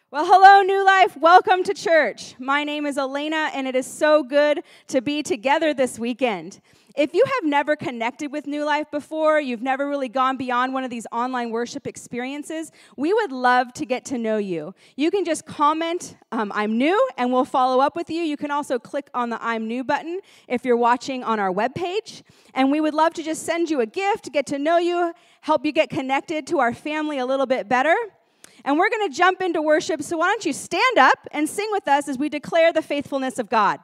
Well, hello, New Life. Welcome to church. My name is Elena, and it is so good to be together this weekend. If you have never connected with New Life before, you've never really gone beyond one of these online worship experiences, we would love to get to know you. You can just comment, I'm new, and we'll follow up with you. You can also click on the I'm new button if you're watching on our webpage. And we would love to just send you a gift, get to know you, help you get connected to our family a little bit better. And we're going to jump into worship, so why don't you stand up and sing with us as we declare the faithfulness of God.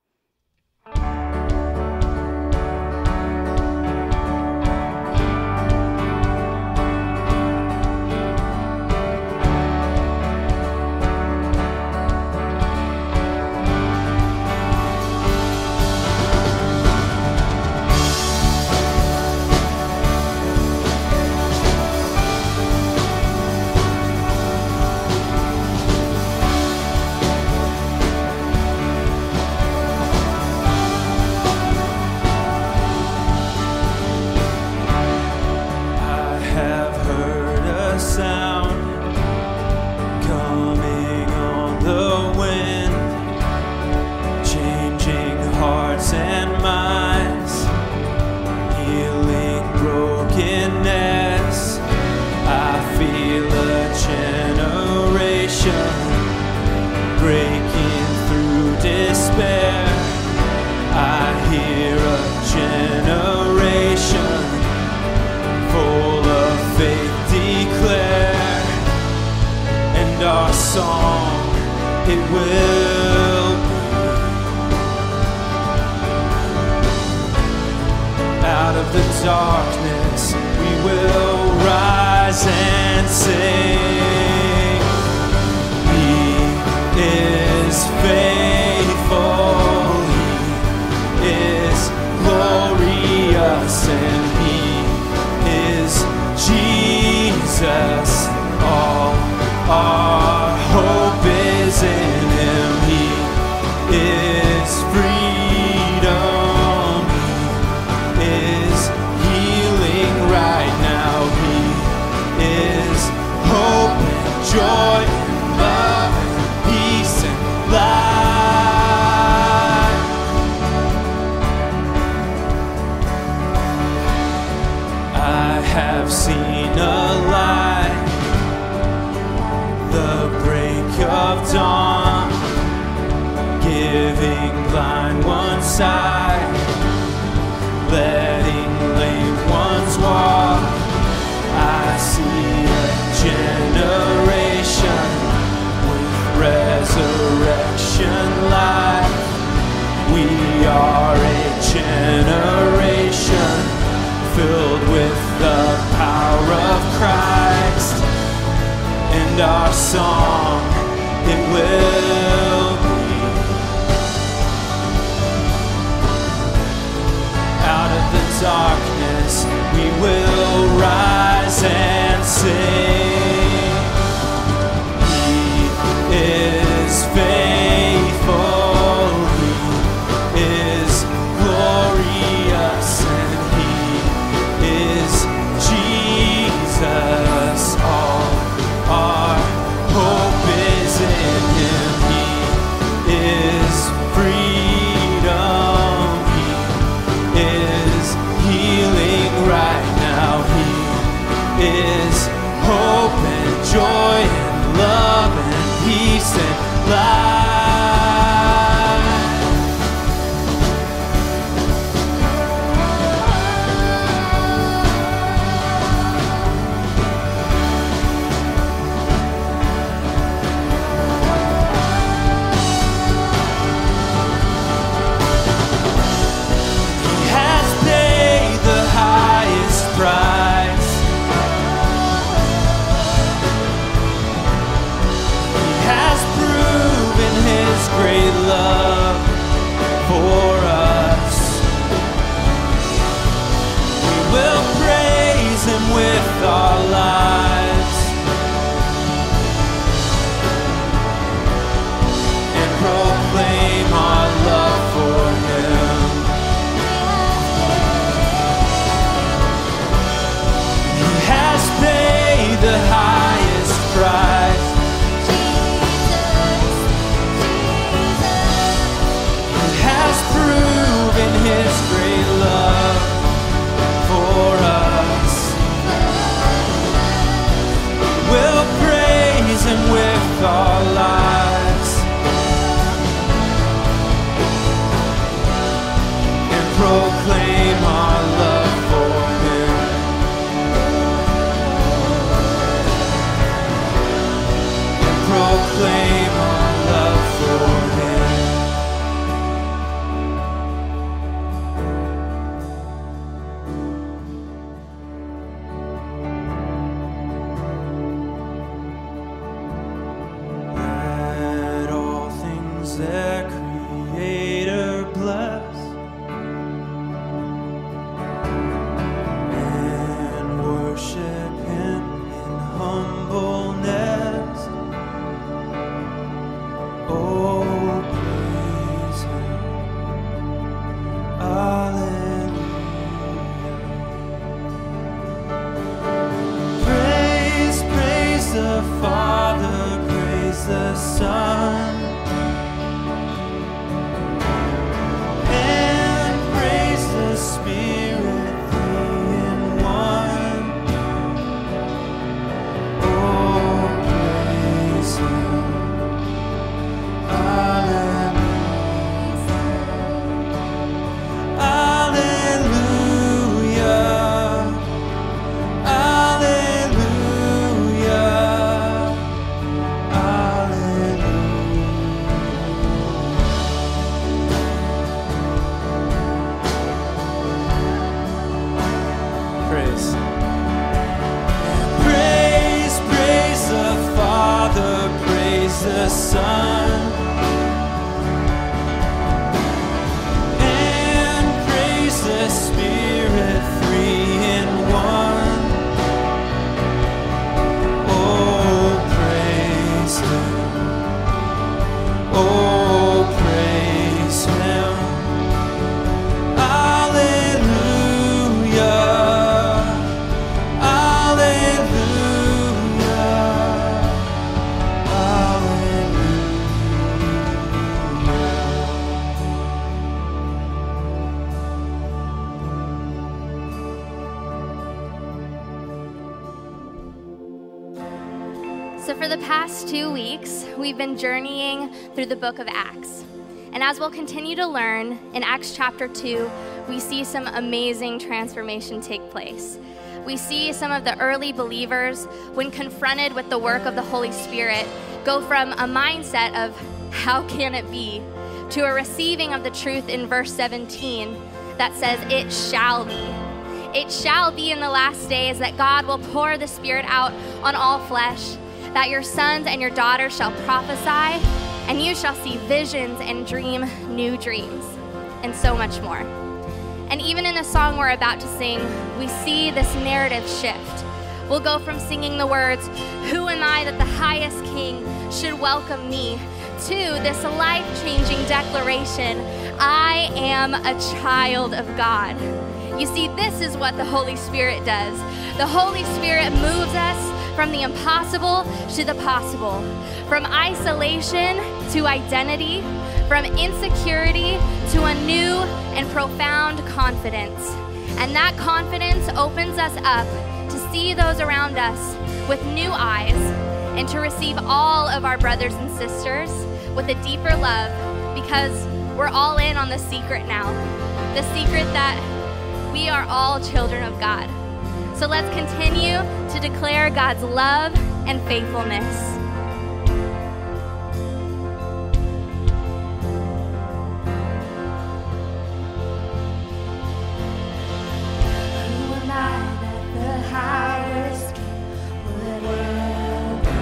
Darkness, we will rise and sing. He is faithful, He is glorious, and He is Jesus. All our hope is in Him. He is freedom. Joy and love and peace and life. I have seen a light, the break of dawn, giving blind one sight, letting lame ones walk. I see a generation with resurrection life. We are a generation filled with the power of Christ, and our song, it will be out of the darkness we will rise and sing. He is faithful, He is glorious, and He is Jesus. All our hope is in Him. He is freedom. He is healing right now. He is hope and joy and love and peace and life. He has paid the highest price. He has proven with our lives and proclaim our love for Him. And proclaim our love for Him. Let all things their Creator bless, and worship Him in humbleness. Oh, praise Him. Alleluia. Praise the Father, praise the Son, and praise the Spirit, three in one. Oh, praise Him. Alleluia. Alleluia. Praise. Praise the Father, praise the Son, and praise the Spirit, three in one. Oh, praise Him. Oh, praise Him. Alleluia. Alleluia. So for the past 2 weeks, we've been journeying through the book of Acts. And as we'll continue to learn, in Acts chapter 2, we see some amazing transformation take place. We see some of the early believers, when confronted with the work of the Holy Spirit, go from a mindset of, how can it be, to a receiving of the truth in verse 17 that says, it shall be. It shall be in the last days that God will pour the Spirit out on all flesh, that your sons and your daughters shall prophesy, and you shall see visions and dream new dreams, and so much more. And even in the song we're about to sing, we see this narrative shift. We'll go from singing the words, who am I that the highest King should welcome me, to this life-changing declaration, I am a child of God. You see, this is what the Holy Spirit does. The Holy Spirit moves us from the impossible to the possible, from isolation to identity, from insecurity to a new and profound confidence. And that confidence opens us up to see those around us with new eyes and to receive all of our brothers and sisters with a deeper love, because we're all in on the secret now, the secret that we are all children of God. So let's continue to declare God's love and faithfulness. Who am I that the highest King would welcome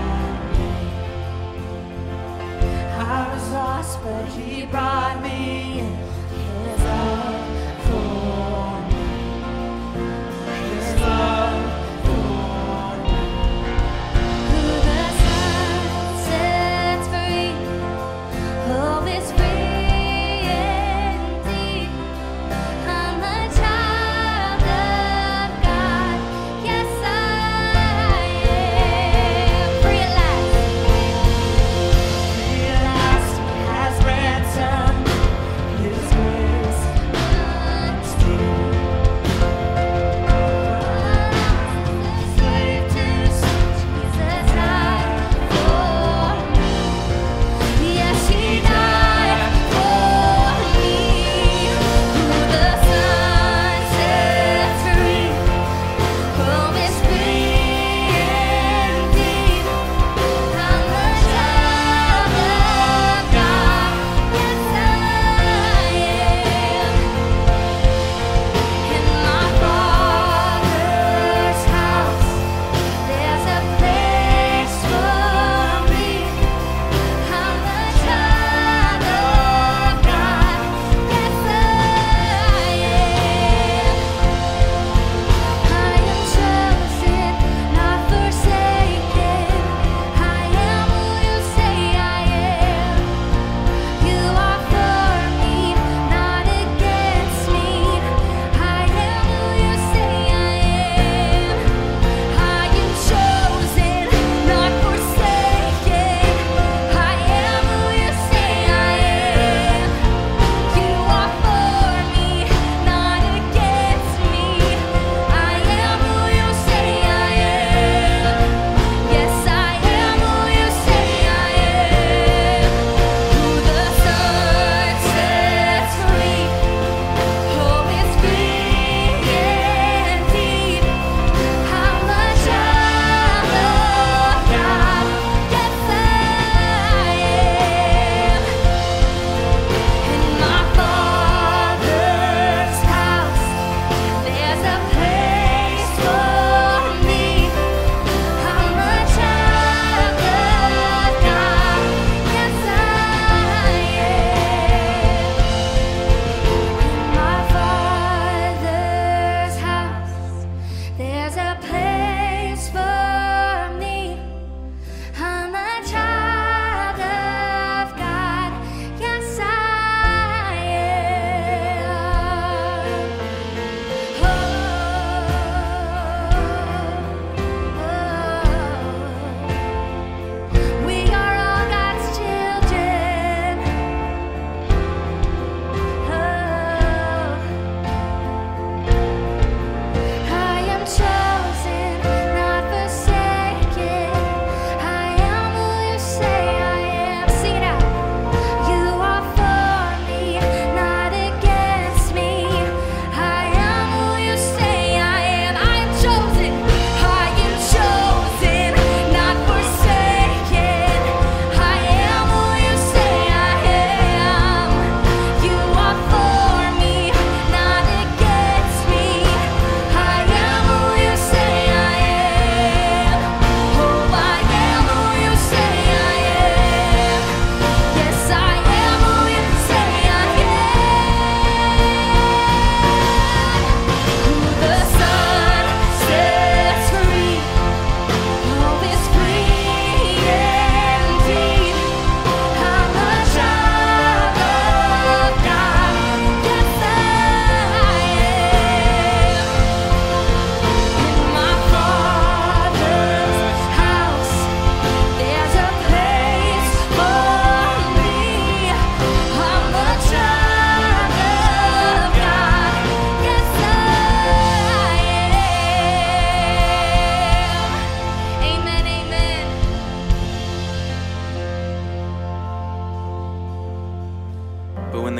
me? I was lost, but He brought me in. His love for me. His love for me. Who the Son sets free, oh, is free indeed. I'm a child of God.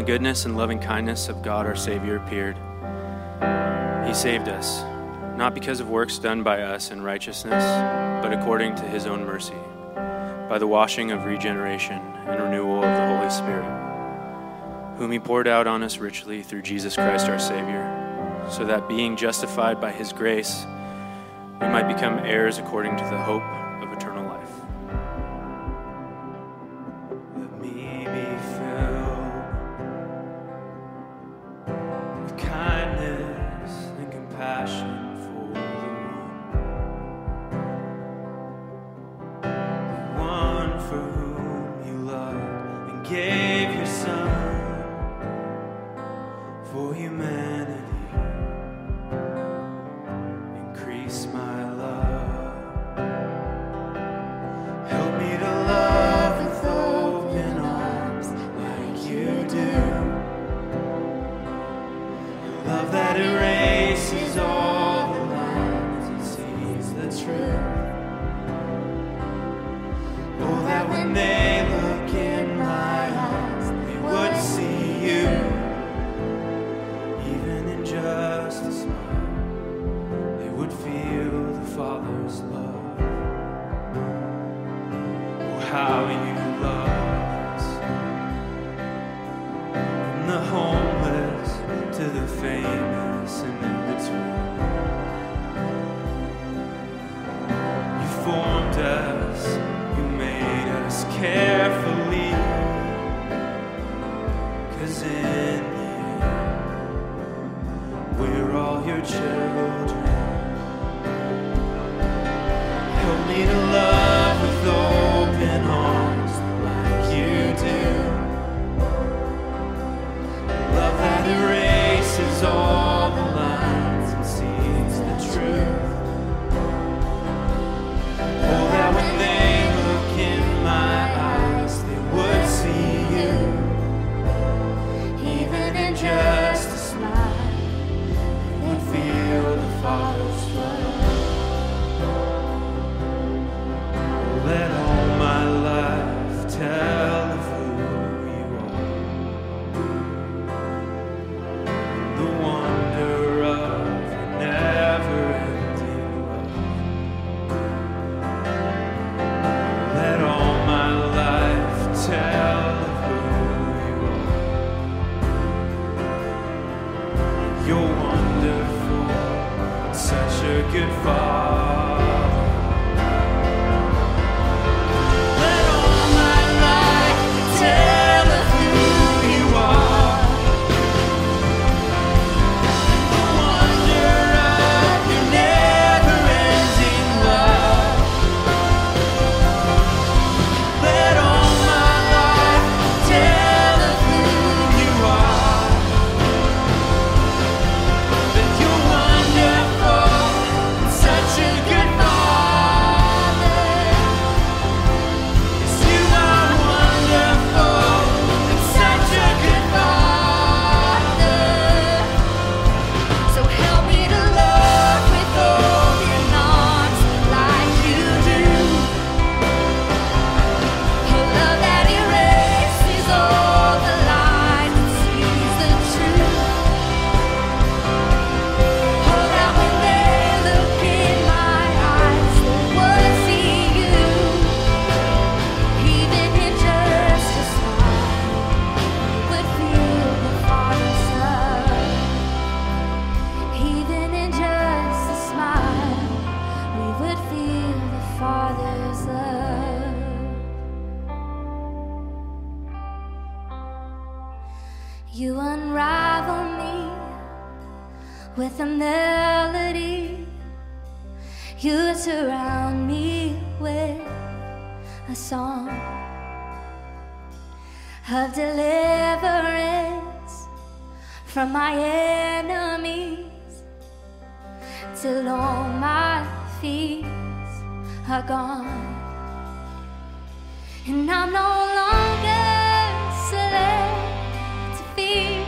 the goodness and loving kindness of God our Savior appeared. He saved us, not because of works done by us in righteousness, but according to his own mercy, by the washing of regeneration and renewal of the Holy Spirit, whom he poured out on us richly through Jesus Christ our Savior, so that being justified by his grace, we might become heirs according to the hope of eternal life. Let me be filled with kindness and compassion for the one for whom you loved and gave your Son for humanity. Increase my love. Help me to love with open arms like you do. Love that erases all the lines and sees the truth. Oh, that when they look in my eyes, they would see you. Even in just a smile, they would feel the Father's love. Oh, how you love us. From the homeless to the famous and in between. You formed us, you made us carefully. 'Cause in the end, we're all your children. Help me to love with open arms like you do. Love that erases all the lines and sees the truth. Oh, that when they look in my eyes, they would see you. Even in just a smile, they would feel the Father's love. Let all my life tell of who you are. The wonder of your never-ending love. Let all my life tell of who you are. You're wonderful, such a good Father. Let all my life tell of who you are. The wonder of your never-ending love. Let all my life tell of who you are. That you're wonderful, such a good Father. Yes, you are wonderful, and such a good Father. So help me to love with open arms like you do. A love that erases all the lies and sees the truth. Oh, that when they look in my eyes, they would see you. Even in just a smile, would feel the Father's love. Even in just a smile, we would feel the Father's love. You unravel me with a melody. You surround me with a song of deliverance from my enemies, till all my fears are gone. And I'm no longer slave to fear,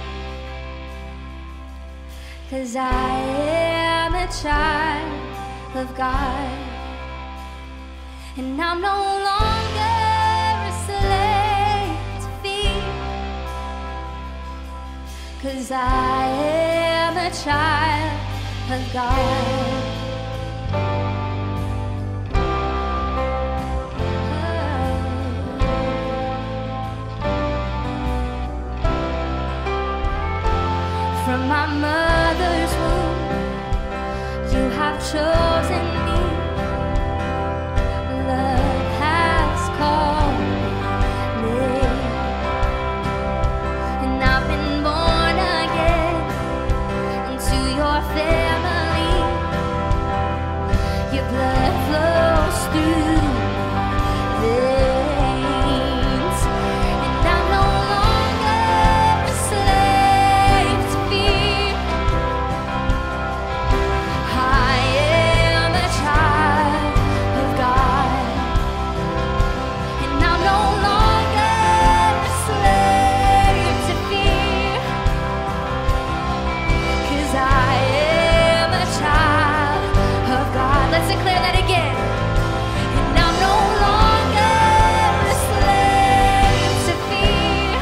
'cause I am a child of God. And I'm no longer a slave to fear, 'cause I am a child of God. From my mother's womb, you have chosen me. Love has called me, and I've been born again into your family. Your blood flows through my veins, and I'm no longer a slave to fear. I am a child of God, and I'm no longer a slave to fear, 'cause I am a child of God. Let's declare that again. And I'm no longer a slave to fear,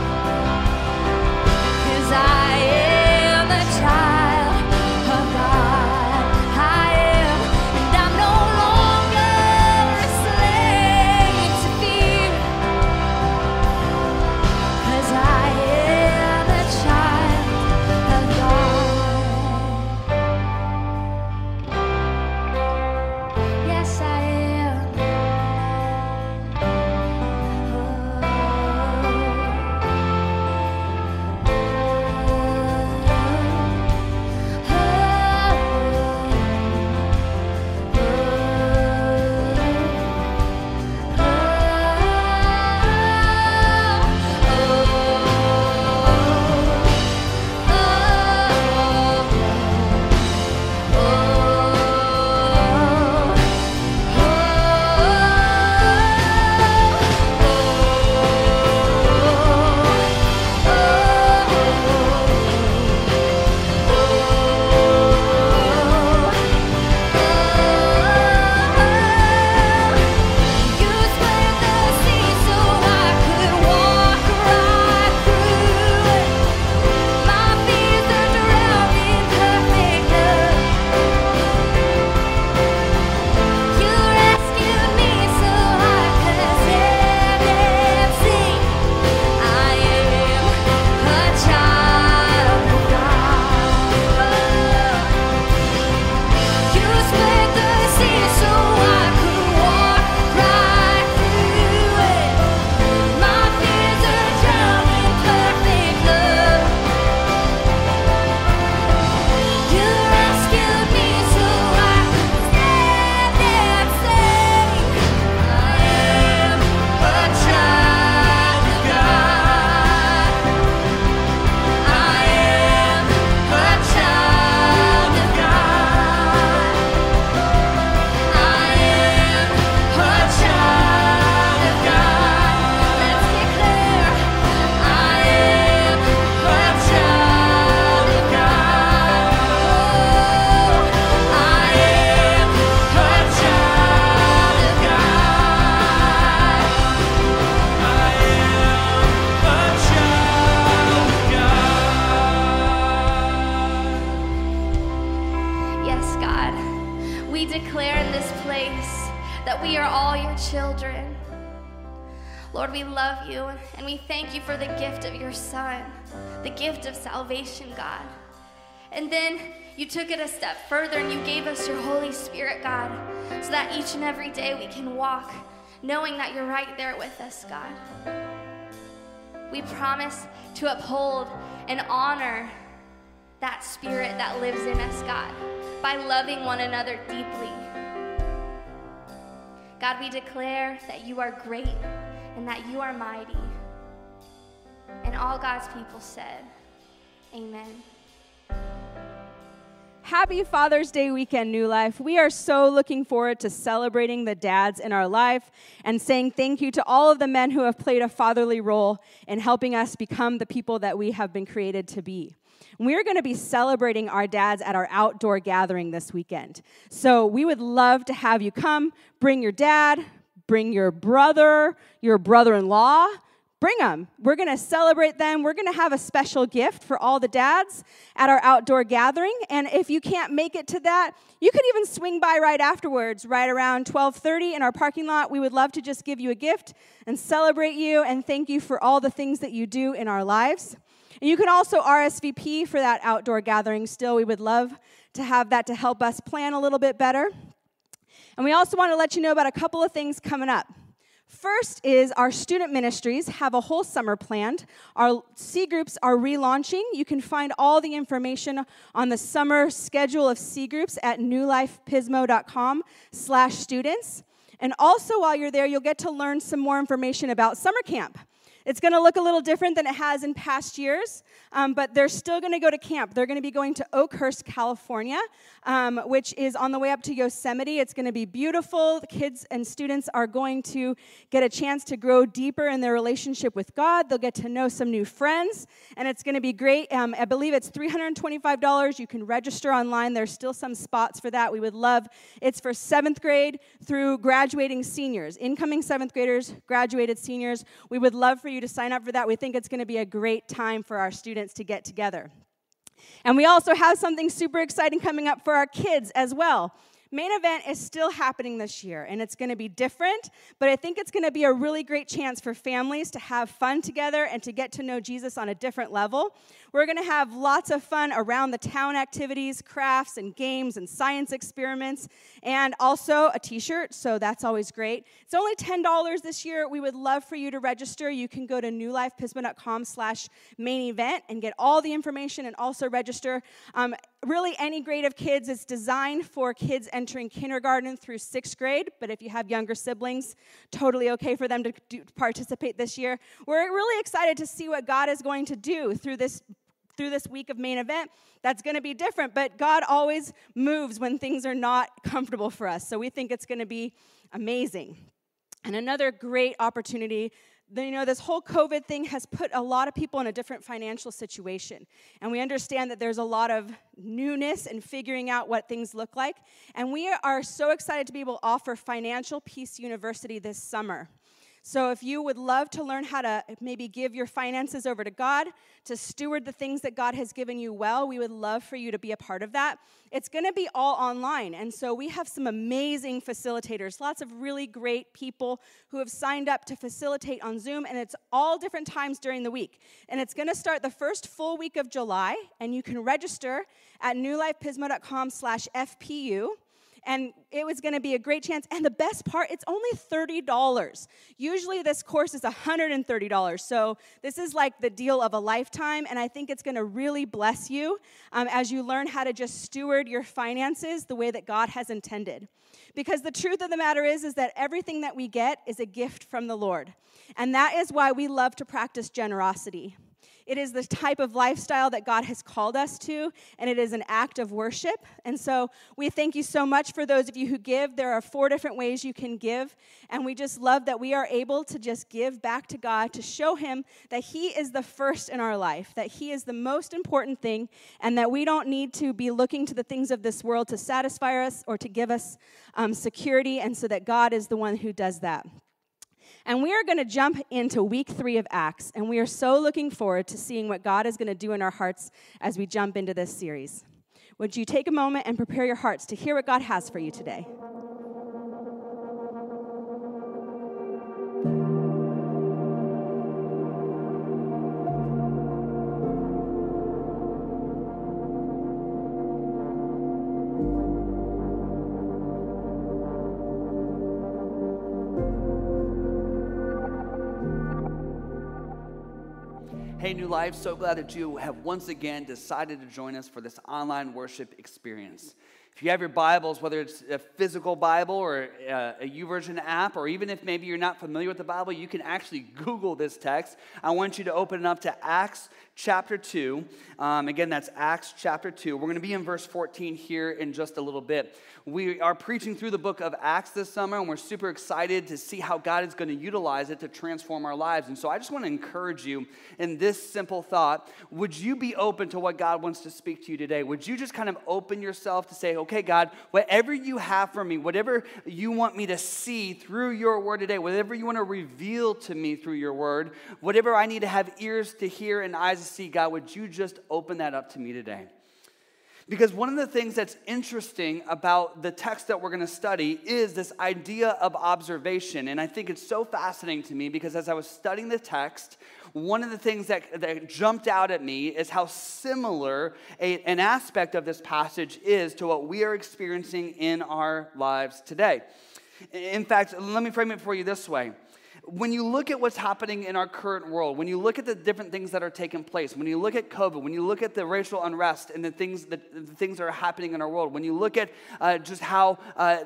'cause I am a child of God. I am, and I'm no longer a slave to fear, 'cause I am a child of God. Yes, I am. You split the sea so I could walk right through it. My fears are drowned in perfect love. You rescued me so I could stand and sing. I am a child of God. You split the sea so I could walk right through it. My fears are drowned in perfect love. You rescued me so I could stand and sing. I am a child of God. I am a child of God. I am a child of God. Let's declare, I am a child of God. Oh, I am a child of God. Yes, God, we declare in this place that we are all your children. Lord, we love you and we thank you for the gift of your Son, the gift of salvation, God. And then you took it a step further and you gave us your Holy Spirit, God, so that each and every day we can walk knowing that you're right there with us, God. We promise to uphold and honor that spirit that lives in us, God, by loving one another deeply. God, we declare that you are great and that you are mighty. And all God's people said, amen. Happy Father's Day weekend, New Life. We are so looking forward to celebrating the dads in our life and saying thank you to all of the men who have played a fatherly role in helping us become the people that we have been created to be. We're going to be celebrating our dads at our outdoor gathering this weekend. So we would love to have you come, bring your dad, bring your brother-in-law, bring them. We're going to celebrate them. We're going to have a special gift for all the dads at our outdoor gathering. And if you can't make it to that, you could even swing by right afterwards, right around 12:30 in our parking lot. We would love to just give you a gift and celebrate you and thank you for all the things that you do in our lives. And you can also RSVP for that outdoor gathering still. We would love to have that to help us plan a little bit better. And we also want to let you know about a couple of things coming up. First is our student ministries have a whole summer planned. Our C groups are relaunching. You can find all the information on the summer schedule of C groups at newlifepismo.com/students. And also while you're there, you'll get to learn some more information about summer camp. It's going to look a little different than it has in past years, but they're still going to go to camp. They're going to be going to Oakhurst, California, which is on the way up to Yosemite. It's going to be beautiful. The kids and students are going to get a chance to grow deeper in their relationship with God. They'll get to know some new friends, and it's going to be great. I believe it's $325. You can register online. There's still some spots for that. We would love. It's for 7th grade through graduating seniors, incoming 7th graders, graduated seniors. We would love for you to sign up for that. We think it's going to be a great time for our students to get together. And we also have something super exciting coming up for our kids as well. Main Event is still happening this year, and it's going to be different, but I think it's going to be a really great chance for families to have fun together and to get to know Jesus on a different level. We're going to have lots of fun around the town activities, crafts and games and science experiments, and also a t-shirt, so that's always great. It's only $10 this year. We would love for you to register. You can go to newlifepismo.com/main event and get all the information and also register. Really, any grade of kids. It's designed for kids entering kindergarten through 6th grade, but if you have younger siblings, totally okay for them to participate this year. We're really excited to see what God is going to do through this week of Main Event. That's going to be different, but God always moves when things are not comfortable for us, so we think it's going to be amazing. And another great opportunity, this whole COVID thing has put a lot of people in a different financial situation. And we understand that there's a lot of newness in figuring out what things look like. And we are so excited to be able to offer Financial Peace University this summer. So if you would love to learn how to maybe give your finances over to God, to steward the things that God has given you well, we would love for you to be a part of that. It's going to be all online, and so we have some amazing facilitators, lots of really great people who have signed up to facilitate on Zoom, and it's all different times during the week. And it's going to start the first full week of July, and you can register at newlifepismo.com/FPU. And it was going to be a great chance. And the best part, it's only $30. Usually this course is $130. So this is like the deal of a lifetime. And I think it's going to really bless you as you learn how to just steward your finances the way that God has intended. Because the truth of the matter is that everything that we get is a gift from the Lord. And that is why we love to practice generosity. It is the type of lifestyle that God has called us to, and it is an act of worship. And so we thank you so much for those of you who give. There are 4 different ways you can give, and we just love that we are able to just give back to God to show him that he is the first in our life, that he is the most important thing, and that we don't need to be looking to the things of this world to satisfy us or to give us security, and so that God is the one who does that. And we are going to jump into week 3 of Acts, and we are so looking forward to seeing what God is going to do in our hearts as we jump into this series. Would you take a moment and prepare your hearts to hear what God has for you today? Hey, New Life, so glad that you have once again decided to join us for this online worship experience. If you have your Bibles, whether it's a physical Bible or a YouVersion app, or even if maybe you're not familiar with the Bible, you can actually Google this text. I want you to open it up to Acts chapter 2. Again, that's Acts chapter 2. We're going to be in verse 14 here in just a little bit. We are preaching through the book of Acts this summer, and we're super excited to see how God is going to utilize it to transform our lives. And so I just want to encourage you in this simple thought. Would you be open to what God wants to speak to you today? Would you just kind of open yourself to say, okay, God, whatever you have for me, whatever you want me to see through your word today, whatever you want to reveal to me through your word, whatever I need to have ears to hear and eyes to see, God, would you just open that up to me today? Because one of the things that's interesting about the text that we're going to study is this idea of observation. And I think it's so fascinating to me because as I was studying the text, one of the things that jumped out at me is how similar an aspect of this passage is to what we are experiencing in our lives today. In fact, let me frame it for you this way. When you look at what's happening in our current world, when you look at the different things that are taking place, when you look at COVID, when you look at the racial unrest and the things that are happening in our world, when you look at just how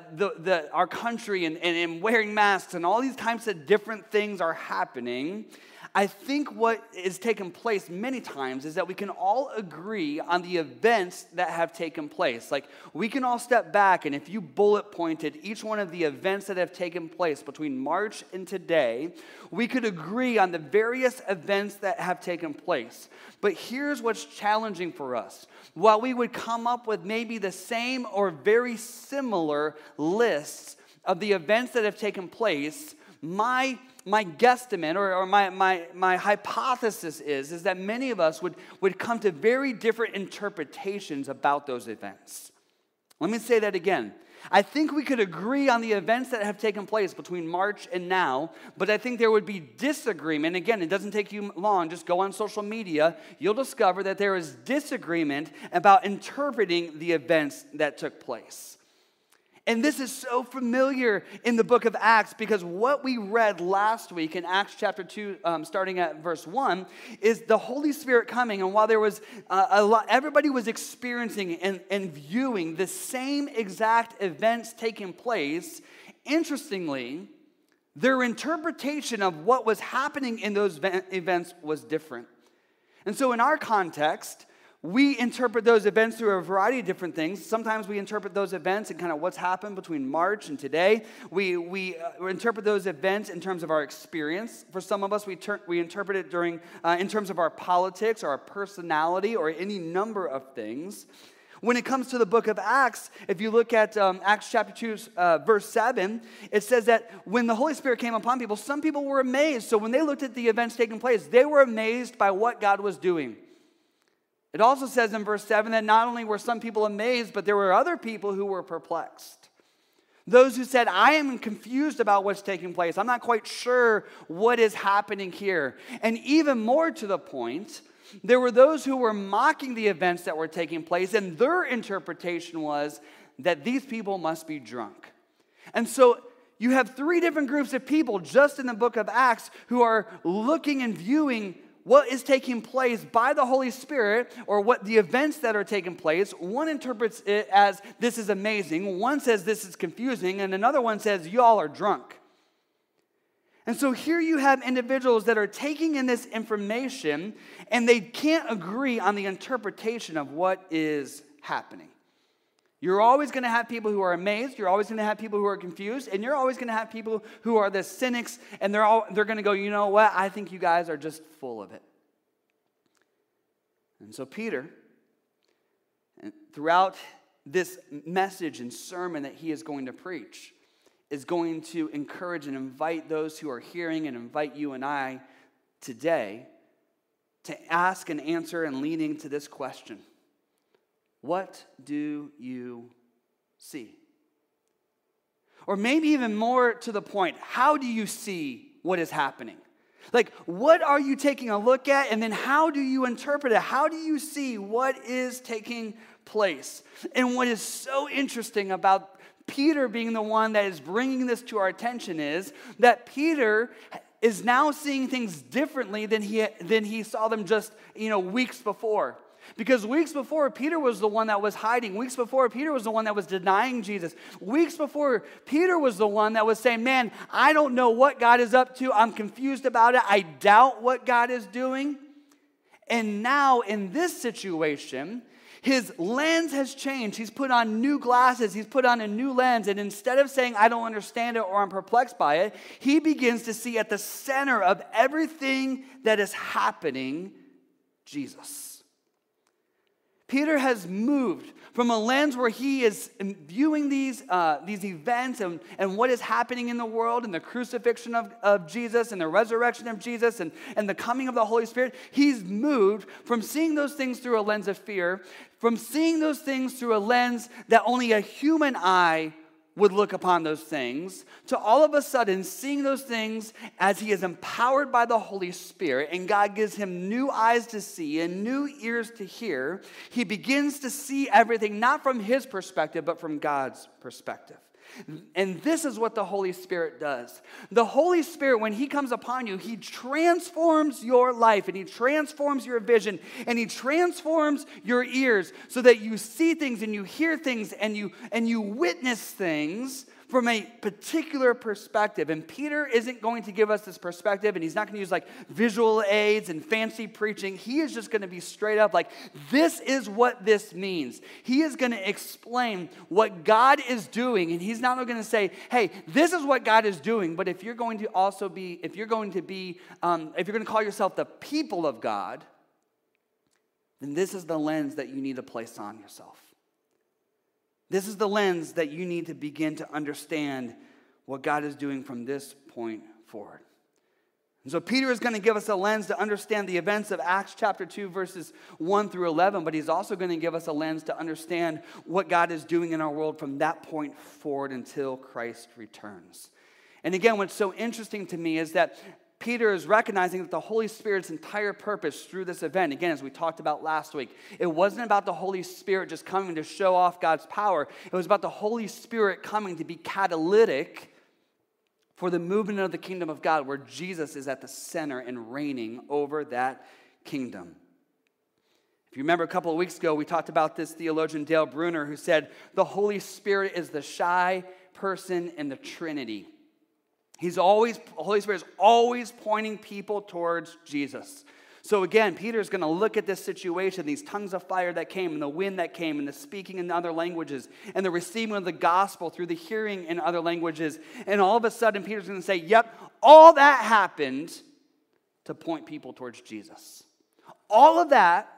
our country and wearing masks and all these types of different things are happening, I think what is taking place many times is that we can all agree on the events that have taken place. Like, we can all step back, and if you bullet pointed each one of the events that have taken place between March and today, we could agree on the various events that have taken place. But here's what's challenging for us. While we would come up with maybe the same or very similar lists of the events that have taken place, my guesstimate or my hypothesis is that many of us would come to very different interpretations about those events. Let me say that again. I think we could agree on the events that have taken place between March and now, but I think there would be disagreement. Again, it doesn't take you long. Just go on social media. You'll discover that there is disagreement about interpreting the events that took place. And this is so familiar in the book of Acts because what we read last week in Acts chapter 2, starting at verse 1, is the Holy Spirit coming. And while there was everybody was experiencing and viewing the same exact events taking place, interestingly, their interpretation of what was happening in those events was different. And so in our context, we interpret those events through a variety of different things. Sometimes we interpret those events and kind of what's happened between March and today. We interpret those events in terms of our experience. For some of us, we interpret it in terms of our politics or our personality or any number of things. When it comes to the book of Acts, if you look at Acts chapter 2, verse 7, it says that when the Holy Spirit came upon people, some people were amazed. So when they looked at the events taking place, they were amazed by what God was doing. It also says in verse 7 that not only were some people amazed, but there were other people who were perplexed. Those who said, I am confused about what's taking place. I'm not quite sure what is happening here. And even more to the point, there were those who were mocking the events that were taking place, and their interpretation was that these people must be drunk. And so you have three different groups of people just in the book of Acts who are looking and viewing what is taking place by the Holy Spirit, or what the events that are taking place. One interprets it as this is amazing, one says this is confusing, and another one says y'all are drunk. And so here you have individuals that are taking in this information and they can't agree on the interpretation of what is happening. You're always going to have people who are amazed, you're always going to have people who are confused, and you're always going to have people who are the cynics, and they're going to go, you know what, I think you guys are just full of it. And so Peter, throughout this message and sermon that he is going to preach, is going to encourage and invite those who are hearing and invite you and I today to ask and answer and lean into this question. What do you see? Or maybe even more to the point, how do you see what is happening? Like, what are you taking a look at, and then how do you interpret it? How do you see what is taking place? And what is so interesting about Peter being the one that is bringing this to our attention is that Peter is now seeing things differently than he saw them just, weeks before. Because weeks before, Peter was the one that was hiding. Weeks before, Peter was the one that was denying Jesus. Weeks before, Peter was the one that was saying, man, I don't know what God is up to. I'm confused about it. I doubt what God is doing. And now, in this situation, his lens has changed. He's put on new glasses. He's put on a new lens. And instead of saying, I don't understand it or I'm perplexed by it, he begins to see at the center of everything that is happening, Jesus. Peter has moved from a lens where he is viewing these events and what is happening in the world and the crucifixion of Jesus and the resurrection of Jesus and the coming of the Holy Spirit. He's moved from seeing those things through a lens of fear, from seeing those things through a lens that only a human eye would look upon those things, to all of a sudden seeing those things as he is empowered by the Holy Spirit and God gives him new eyes to see and new ears to hear. He begins to see everything not from his perspective, but from God's perspective. And this is what the Holy Spirit does. The Holy Spirit, when he comes upon you, he transforms your life and he transforms your vision and he transforms your ears so that you see things and you hear things and you witness things from a particular perspective. And Peter isn't going to give us this perspective, and he's not going to use like visual aids and fancy preaching. He is just going to be straight up like, this is what this means. He is going to explain what God is doing, and he's not going to say, hey, this is what God is doing, but if you're going to call yourself the people of God, then this is the lens that you need to place on yourself. This is the lens that you need to begin to understand what God is doing from this point forward. And so Peter is going to give us a lens to understand the events of Acts chapter 2, verses 1 through 11, but he's also going to give us a lens to understand what God is doing in our world from that point forward until Christ returns. And again, what's so interesting to me is that Peter is recognizing that the Holy Spirit's entire purpose through this event, again, as we talked about last week, it wasn't about the Holy Spirit just coming to show off God's power. It was about the Holy Spirit coming to be catalytic for the movement of the kingdom of God, where Jesus is at the center and reigning over that kingdom. If you remember a couple of weeks ago, we talked about this theologian Dale Bruner, who said the Holy Spirit is the shy person in the Trinity. Holy Spirit is always pointing people towards Jesus. So again, Peter's going to look at this situation, these tongues of fire that came, and the wind that came, and the speaking in other languages, and the receiving of the gospel through the hearing in other languages. And all of a sudden, Peter's going to say, yep, all that happened to point people towards Jesus. All of that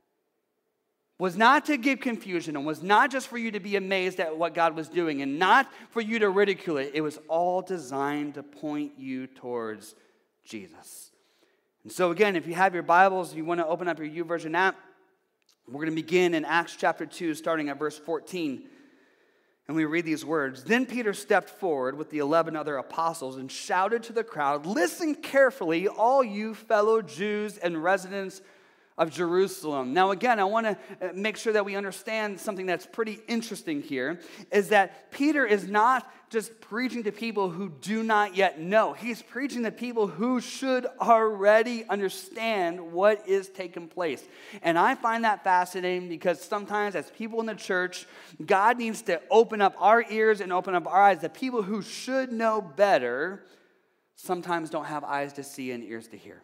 was not to give confusion and was not just for you to be amazed at what God was doing and not for you to ridicule it. It was all designed to point you towards Jesus. And so again, if you have your Bibles, you want to open up your YouVersion app, we're going to begin in Acts chapter 2, starting at verse 14. And we read these words. Then Peter stepped forward with the 11 other apostles and shouted to the crowd, "Listen carefully, all you fellow Jews and residents of Jerusalem." Now again, I want to make sure that we understand something that's pretty interesting here, is that Peter is not just preaching to people who do not yet know. He's preaching to people who should already understand what is taking place. And I find that fascinating because sometimes as people in the church, God needs to open up our ears and open up our eyes. The people who should know better sometimes don't have eyes to see and ears to hear.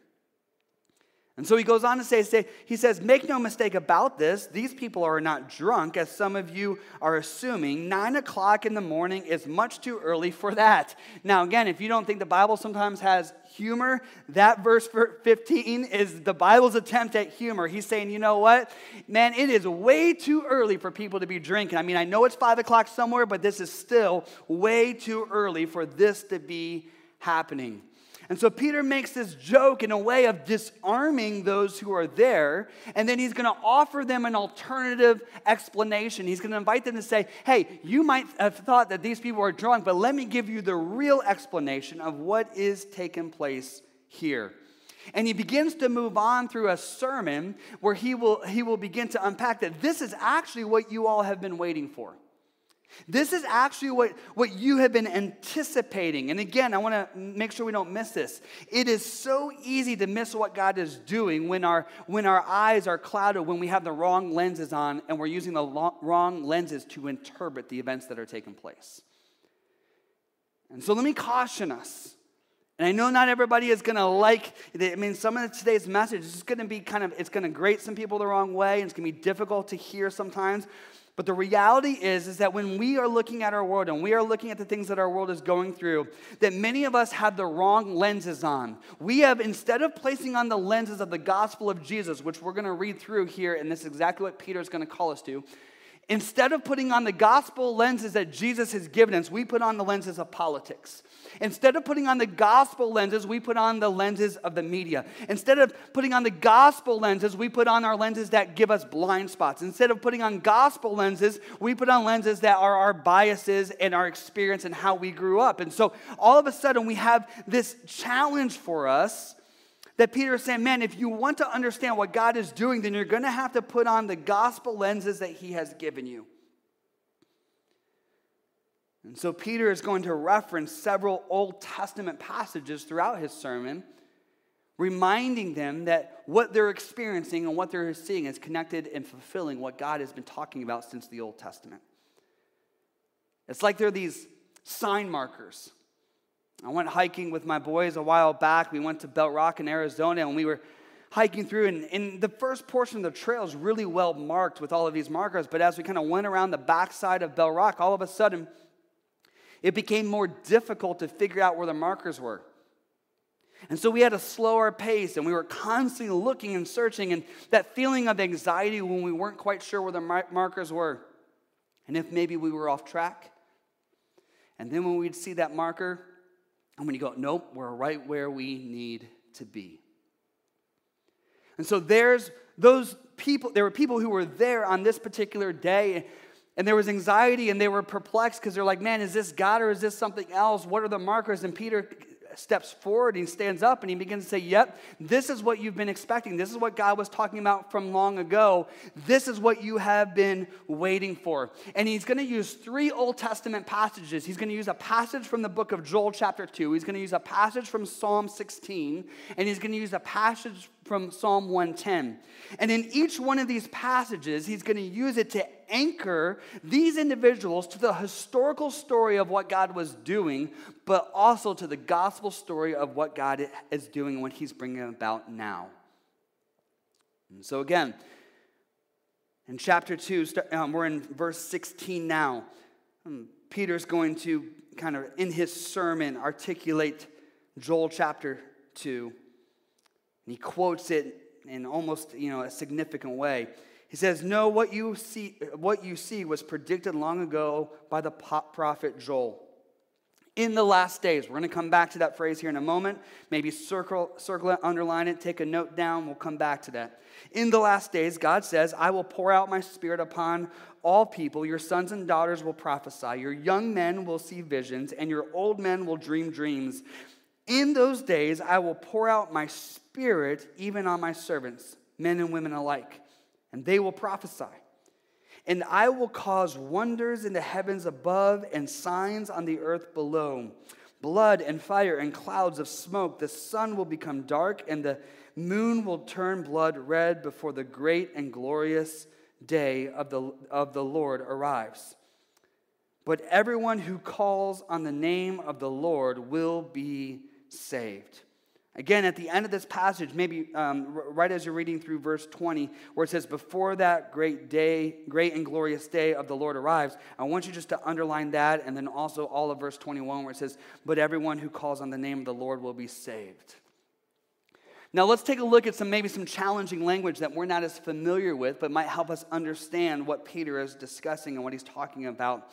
And so he goes on to say, he says, "Make no mistake about this. These people are not drunk, as some of you are assuming. 9 o'clock in the morning is much too early for that." Now, again, if you don't think the Bible sometimes has humor, that verse 15 is the Bible's attempt at humor. He's saying, you know what? Man, it is way too early for people to be drinking. I mean, I know it's 5 o'clock somewhere, but this is still way too early for this to be happening. And so Peter makes this joke in a way of disarming those who are there, and then he's going to offer them an alternative explanation. He's going to invite them to say, hey, you might have thought that these people are drunk, but let me give you the real explanation of what is taking place here. And he begins to move on through a sermon where he will begin to unpack that this is actually what you all have been waiting for. This is actually what you have been anticipating. And again, I want to make sure we don't miss this. It is so easy to miss what God is doing when our eyes are clouded, when we have the wrong lenses on, and we're using the wrong lenses to interpret the events that are taking place. And so let me caution us. And I know not everybody is going to like, some of today's message is going to be it's going to grate some people the wrong way, and it's going to be difficult to hear sometimes. But the reality is that when we are looking at our world and we are looking at the things that our world is going through, that many of us have the wrong lenses on. We have, instead of placing on the lenses of the gospel of Jesus, which we're going to read through here, and this is exactly what Peter is going to call us to, instead of putting on the gospel lenses that Jesus has given us, we put on the lenses of politics. Instead of putting on the gospel lenses, we put on the lenses of the media. Instead of putting on the gospel lenses, we put on our lenses that give us blind spots. Instead of putting on gospel lenses, we put on lenses that are our biases and our experience and how we grew up. And so all of a sudden we have this challenge for us that Peter is saying, man, if you want to understand what God is doing, then you're going to have to put on the gospel lenses that he has given you. And so Peter is going to reference several Old Testament passages throughout his sermon, reminding them that what they're experiencing and what they're seeing is connected and fulfilling what God has been talking about since the Old Testament. It's like they're these sign markers. I went hiking with my boys a while back. We went to Bell Rock in Arizona, and we were hiking through, and the first portion of the trail is really well marked with all of these markers, but as we kind of went around the backside of Bell Rock, all of a sudden, it became more difficult to figure out where the markers were. And so we had to slow our pace, and we were constantly looking and searching, and that feeling of anxiety when we weren't quite sure where the markers were, and if maybe we were off track. And then when we'd see that marker, and when you go, nope, we're right where we need to be. And so there's those people, there were people who were there on this particular day, and there was anxiety, and they were perplexed because they're like, man, is this God or is this something else? What are the markers? And Peter steps forward, he stands up, and he begins to say, yep, this is what you've been expecting. This is what God was talking about from long ago. This is what you have been waiting for. And he's going to use 3 Old Testament passages. He's going to use a passage from the book of Joel chapter 2. He's going to use a passage from Psalm 16. And he's going to use a passage from Psalm 110. And in each one of these passages, he's going to use it to anchor these individuals to the historical story of what God was doing, but also to the gospel story of what God is doing and what he's bringing about now. And so again, in chapter 2, we're in verse 16 now. Peter's going to kind of, in his sermon, articulate Joel chapter 2. And he quotes it in almost, a significant way. He says, "No, what you see was predicted long ago by the prophet Joel. In the last days," we're going to come back to that phrase here in a moment. Maybe circle it, underline it, take a note down. We'll come back to that. In the last days, God says, "I will pour out my spirit upon all people. Your sons and daughters will prophesy. Your young men will see visions, and your old men will dream dreams. In those days, I will pour out my spirit even on my servants, men and women alike, and they will prophesy. And I will cause wonders in the heavens above and signs on the earth below, blood and fire and clouds of smoke. The sun will become dark and the moon will turn blood red before the great and glorious day of the Lord arrives. But everyone who calls on the name of the Lord will be saved." Again, at the end of this passage, maybe right as you're reading through verse 20, where it says, "Before that great and glorious day of the Lord arrives," I want you just to underline that, and then also all of verse 21, where it says, "But everyone who calls on the name of the Lord will be saved." Now let's take a look at maybe some challenging language that we're not as familiar with, but might help us understand what Peter is discussing and what he's talking about.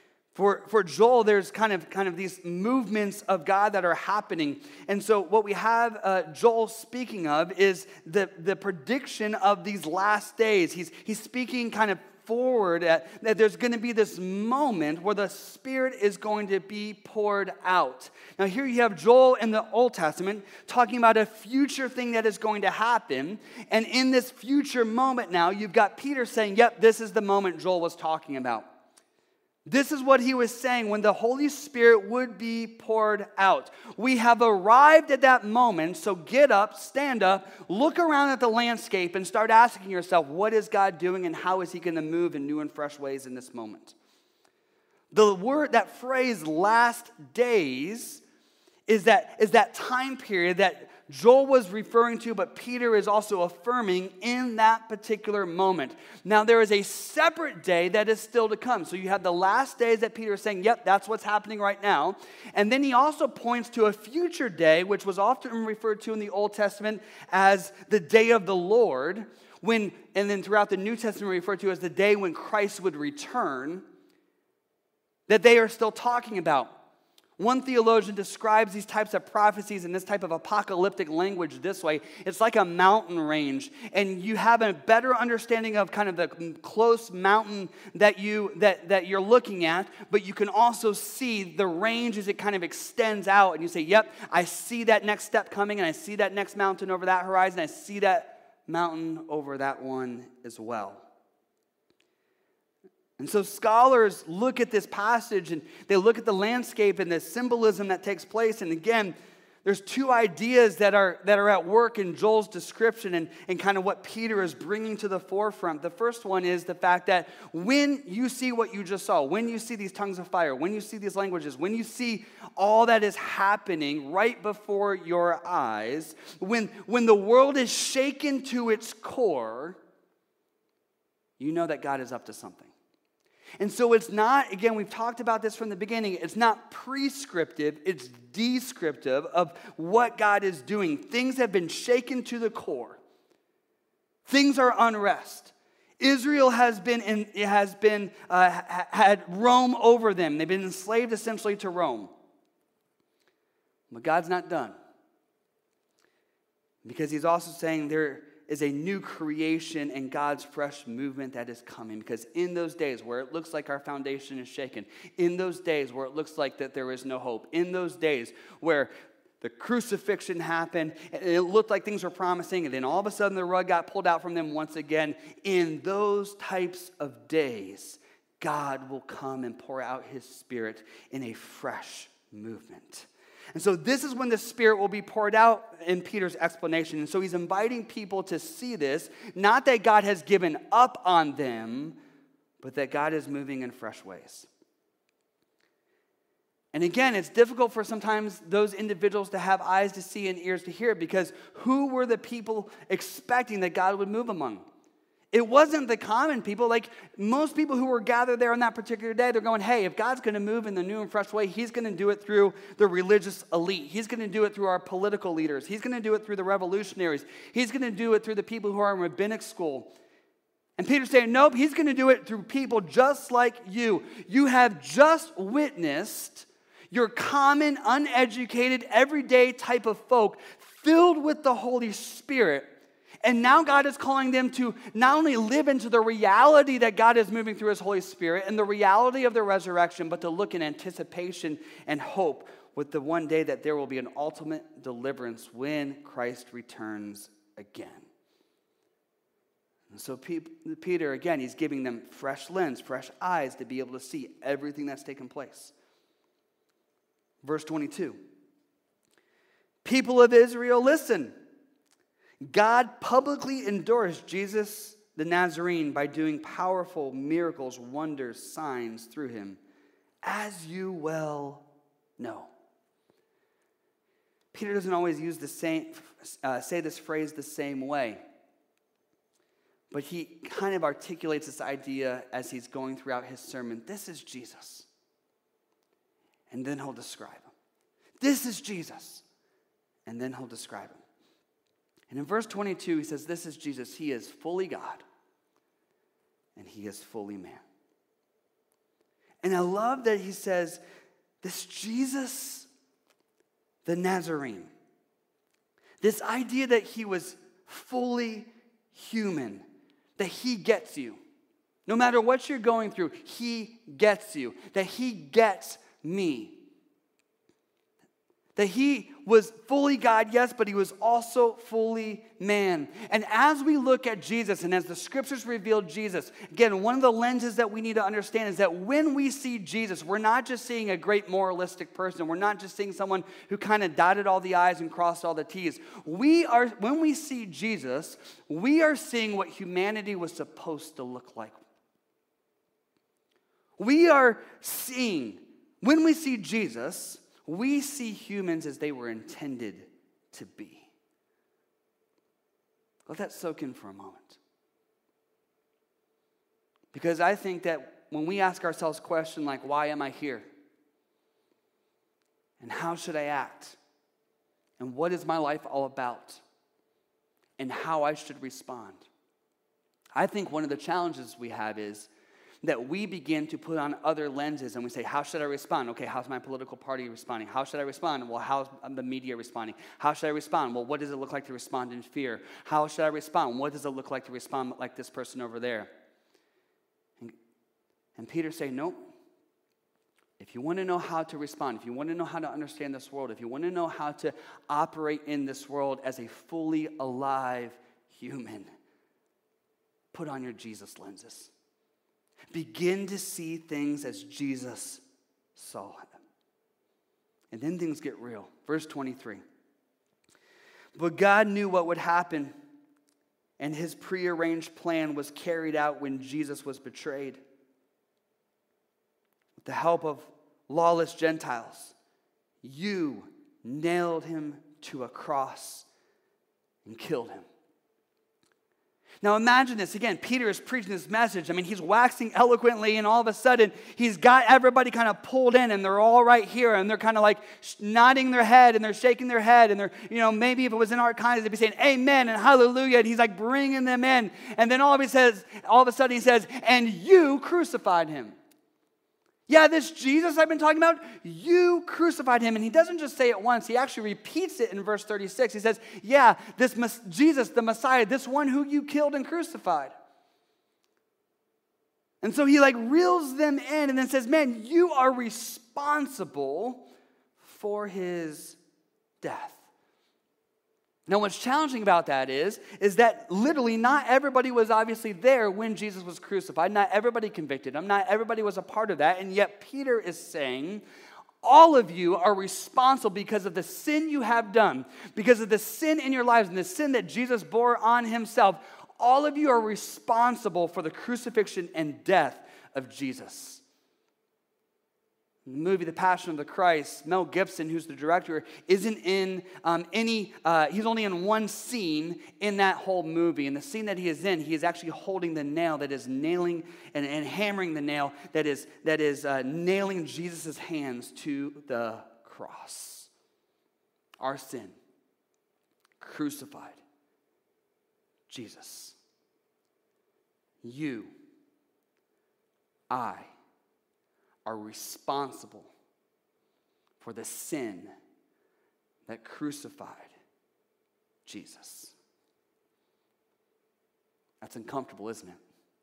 For Joel, there's kind of these movements of God that are happening. And so what we have Joel speaking of is the prediction of these last days. He's speaking kind of forward that there's going to be this moment where the Spirit is going to be poured out. Now here you have Joel in the Old Testament talking about a future thing that is going to happen. And in this future moment now, you've got Peter saying, yep, this is the moment Joel was talking about. This is what he was saying when the Holy Spirit would be poured out. We have arrived at that moment, so get up, stand up, look around at the landscape, and start asking yourself, what is God doing and how is he going to move in new and fresh ways in this moment? That phrase, last days, is that time period that Joel was referring to, but Peter is also affirming in that particular moment. Now, there is a separate day that is still to come. So you have the last days that Peter is saying, yep, that's what's happening right now. And then he also points to a future day, which was often referred to in the Old Testament as the day of the Lord, and then throughout the New Testament referred to as the day when Christ would return, that they are still talking about. One theologian describes these types of prophecies and this type of apocalyptic language this way. It's like a mountain range, and you have a better understanding of kind of the close mountain that you're looking at, but you can also see the range as it kind of extends out, and you say, yep, I see that next step coming, and I see that next mountain over that horizon, I see that mountain over that one as well. And so scholars look at this passage and they look at the landscape and the symbolism that takes place. And again, there's two ideas that are at work in Joel's description and kind of what Peter is bringing to the forefront. The first one is the fact that when you see what you just saw, when you see these tongues of fire, when you see these languages, when you see all that is happening right before your eyes, when the world is shaken to its core, you know that God is up to something. And so it's not, again, we've talked about this from the beginning, it's not prescriptive, it's descriptive of what God is doing. Things have been shaken to the core. Things are unrest. Israel had Rome over them. They've been enslaved essentially to Rome. But God's not done. Because he's also saying there is a new creation and God's fresh movement that is coming. Because in those days where it looks like our foundation is shaken, in those days where it looks like that there is no hope, in those days where the crucifixion happened and it looked like things were promising, and then all of a sudden the rug got pulled out from them once again, in those types of days, God will come and pour out his Spirit in a fresh movement. And so this is when the Spirit will be poured out in Peter's explanation. And so he's inviting people to see this, not that God has given up on them, but that God is moving in fresh ways. And again, it's difficult for sometimes those individuals to have eyes to see and ears to hear, because who were the people expecting that God would move among? It wasn't the common people. Like most people who were gathered there on that particular day, they're going, hey, if God's going to move in the new and fresh way, he's going to do it through the religious elite. He's going to do it through our political leaders. He's going to do it through the revolutionaries. He's going to do it through the people who are in rabbinic school. And Peter's saying, nope, he's going to do it through people just like you. You have just witnessed your common, uneducated, everyday type of folk filled with the Holy Spirit. And now God is calling them to not only live into the reality that God is moving through his Holy Spirit and the reality of the resurrection, but to look in anticipation and hope with the one day that there will be an ultimate deliverance when Christ returns again. And so Peter, again, he's giving them fresh lens, fresh eyes to be able to see everything that's taken place. Verse 22. People of Israel, listen. God publicly endorsed Jesus the Nazarene by doing powerful miracles, wonders, signs through him, as you well know. Peter doesn't always use say this phrase the same way, but he kind of articulates this idea as he's going throughout his sermon. This is Jesus. And then he'll describe him. This is Jesus. And then he'll describe him. And in verse 22, he says, this is Jesus. He is fully God, and he is fully man. And I love that he says, this Jesus, the Nazarene, this idea that he was fully human, that he gets you. No matter what you're going through, he gets you, that he gets me. That he was fully God, yes, but he was also fully man. And as we look at Jesus and as the scriptures reveal Jesus, again, one of the lenses that we need to understand is that when we see Jesus, we're not just seeing a great moralistic person. We're not just seeing someone who kind of dotted all the I's and crossed all the T's. When we see Jesus, we are seeing what humanity was supposed to look like. We are seeing, when we see Jesus, We see humans as they were intended to be. Let that soak in for a moment. Because I think that when we ask ourselves questions like, why am I here? And how should I act? And what is my life all about? And how I should respond. I think one of the challenges we have is that we begin to put on other lenses and we say, how should I respond? Okay, how's my political party responding? How should I respond? Well, how's the media responding? How should I respond? Well, what does it look like to respond in fear? How should I respond? What does it look like to respond like this person over there? And Peter saying, nope. If you want to know how to respond, if you want to know how to understand this world, if you want to know how to operate in this world as a fully alive human, put on your Jesus lenses. Begin to see things as Jesus saw them. And then things get real. Verse 23. But God knew what would happen, and his prearranged plan was carried out when Jesus was betrayed. With the help of lawless Gentiles, you nailed him to a cross and killed him. Now imagine this. Again, Peter is preaching this message. I mean, he's waxing eloquently, and all of a sudden, he's got everybody kind of pulled in, and they're all right here, and they're kind of like nodding their head, and they're shaking their head, and they're, maybe if it was in our kind, they'd be saying amen and hallelujah, and he's like bringing them in. And then all of a sudden he says, and you crucified him. Yeah, this Jesus I've been talking about, you crucified him. And he doesn't just say it once. He actually repeats it in verse 36. He says, yeah, this Jesus, the Messiah, this one who you killed and crucified. And so he reels them in and then says, man, you are responsible for his death. Now, what's challenging about that is that literally not everybody was obviously there when Jesus was crucified. Not everybody convicted him. Not everybody was a part of that. And yet Peter is saying, all of you are responsible because of the sin you have done, because of the sin in your lives and the sin that Jesus bore on himself. All of you are responsible for the crucifixion and death of Jesus. In the movie The Passion of the Christ, Mel Gibson, who's the director, isn't in he's only in one scene in that whole movie. And the scene that he is in, he is actually holding the nail that is nailing and hammering the nail that is nailing Jesus' hands to the cross. Our sin, crucified Jesus. You, I, are responsible for the sin that crucified Jesus. That's uncomfortable, isn't it?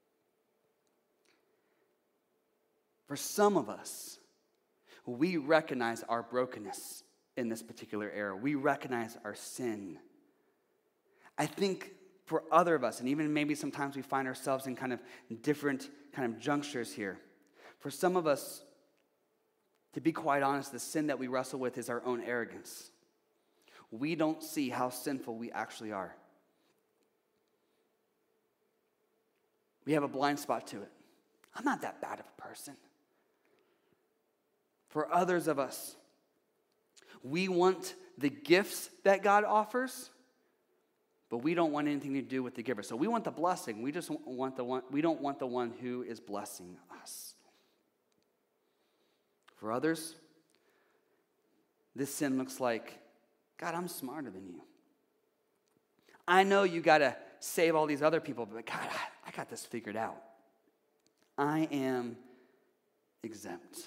For some of us, we recognize our brokenness in this particular era. We recognize our sin. I think for other of us, and even maybe sometimes we find ourselves in kind of different kind of junctures here. For some of us, to be quite honest, the sin that we wrestle with is our own arrogance. We don't see how sinful we actually are. We have a blind spot to it. I'm not that bad of a person. For others of us, we want the gifts that God offers, but we don't want anything to do with the giver. So we want the blessing. We just want the one. We don't want the one who is blessing us. For others, this sin looks like, God, I'm smarter than you. I know you got to save all these other people, but God, I got this figured out. I am exempt.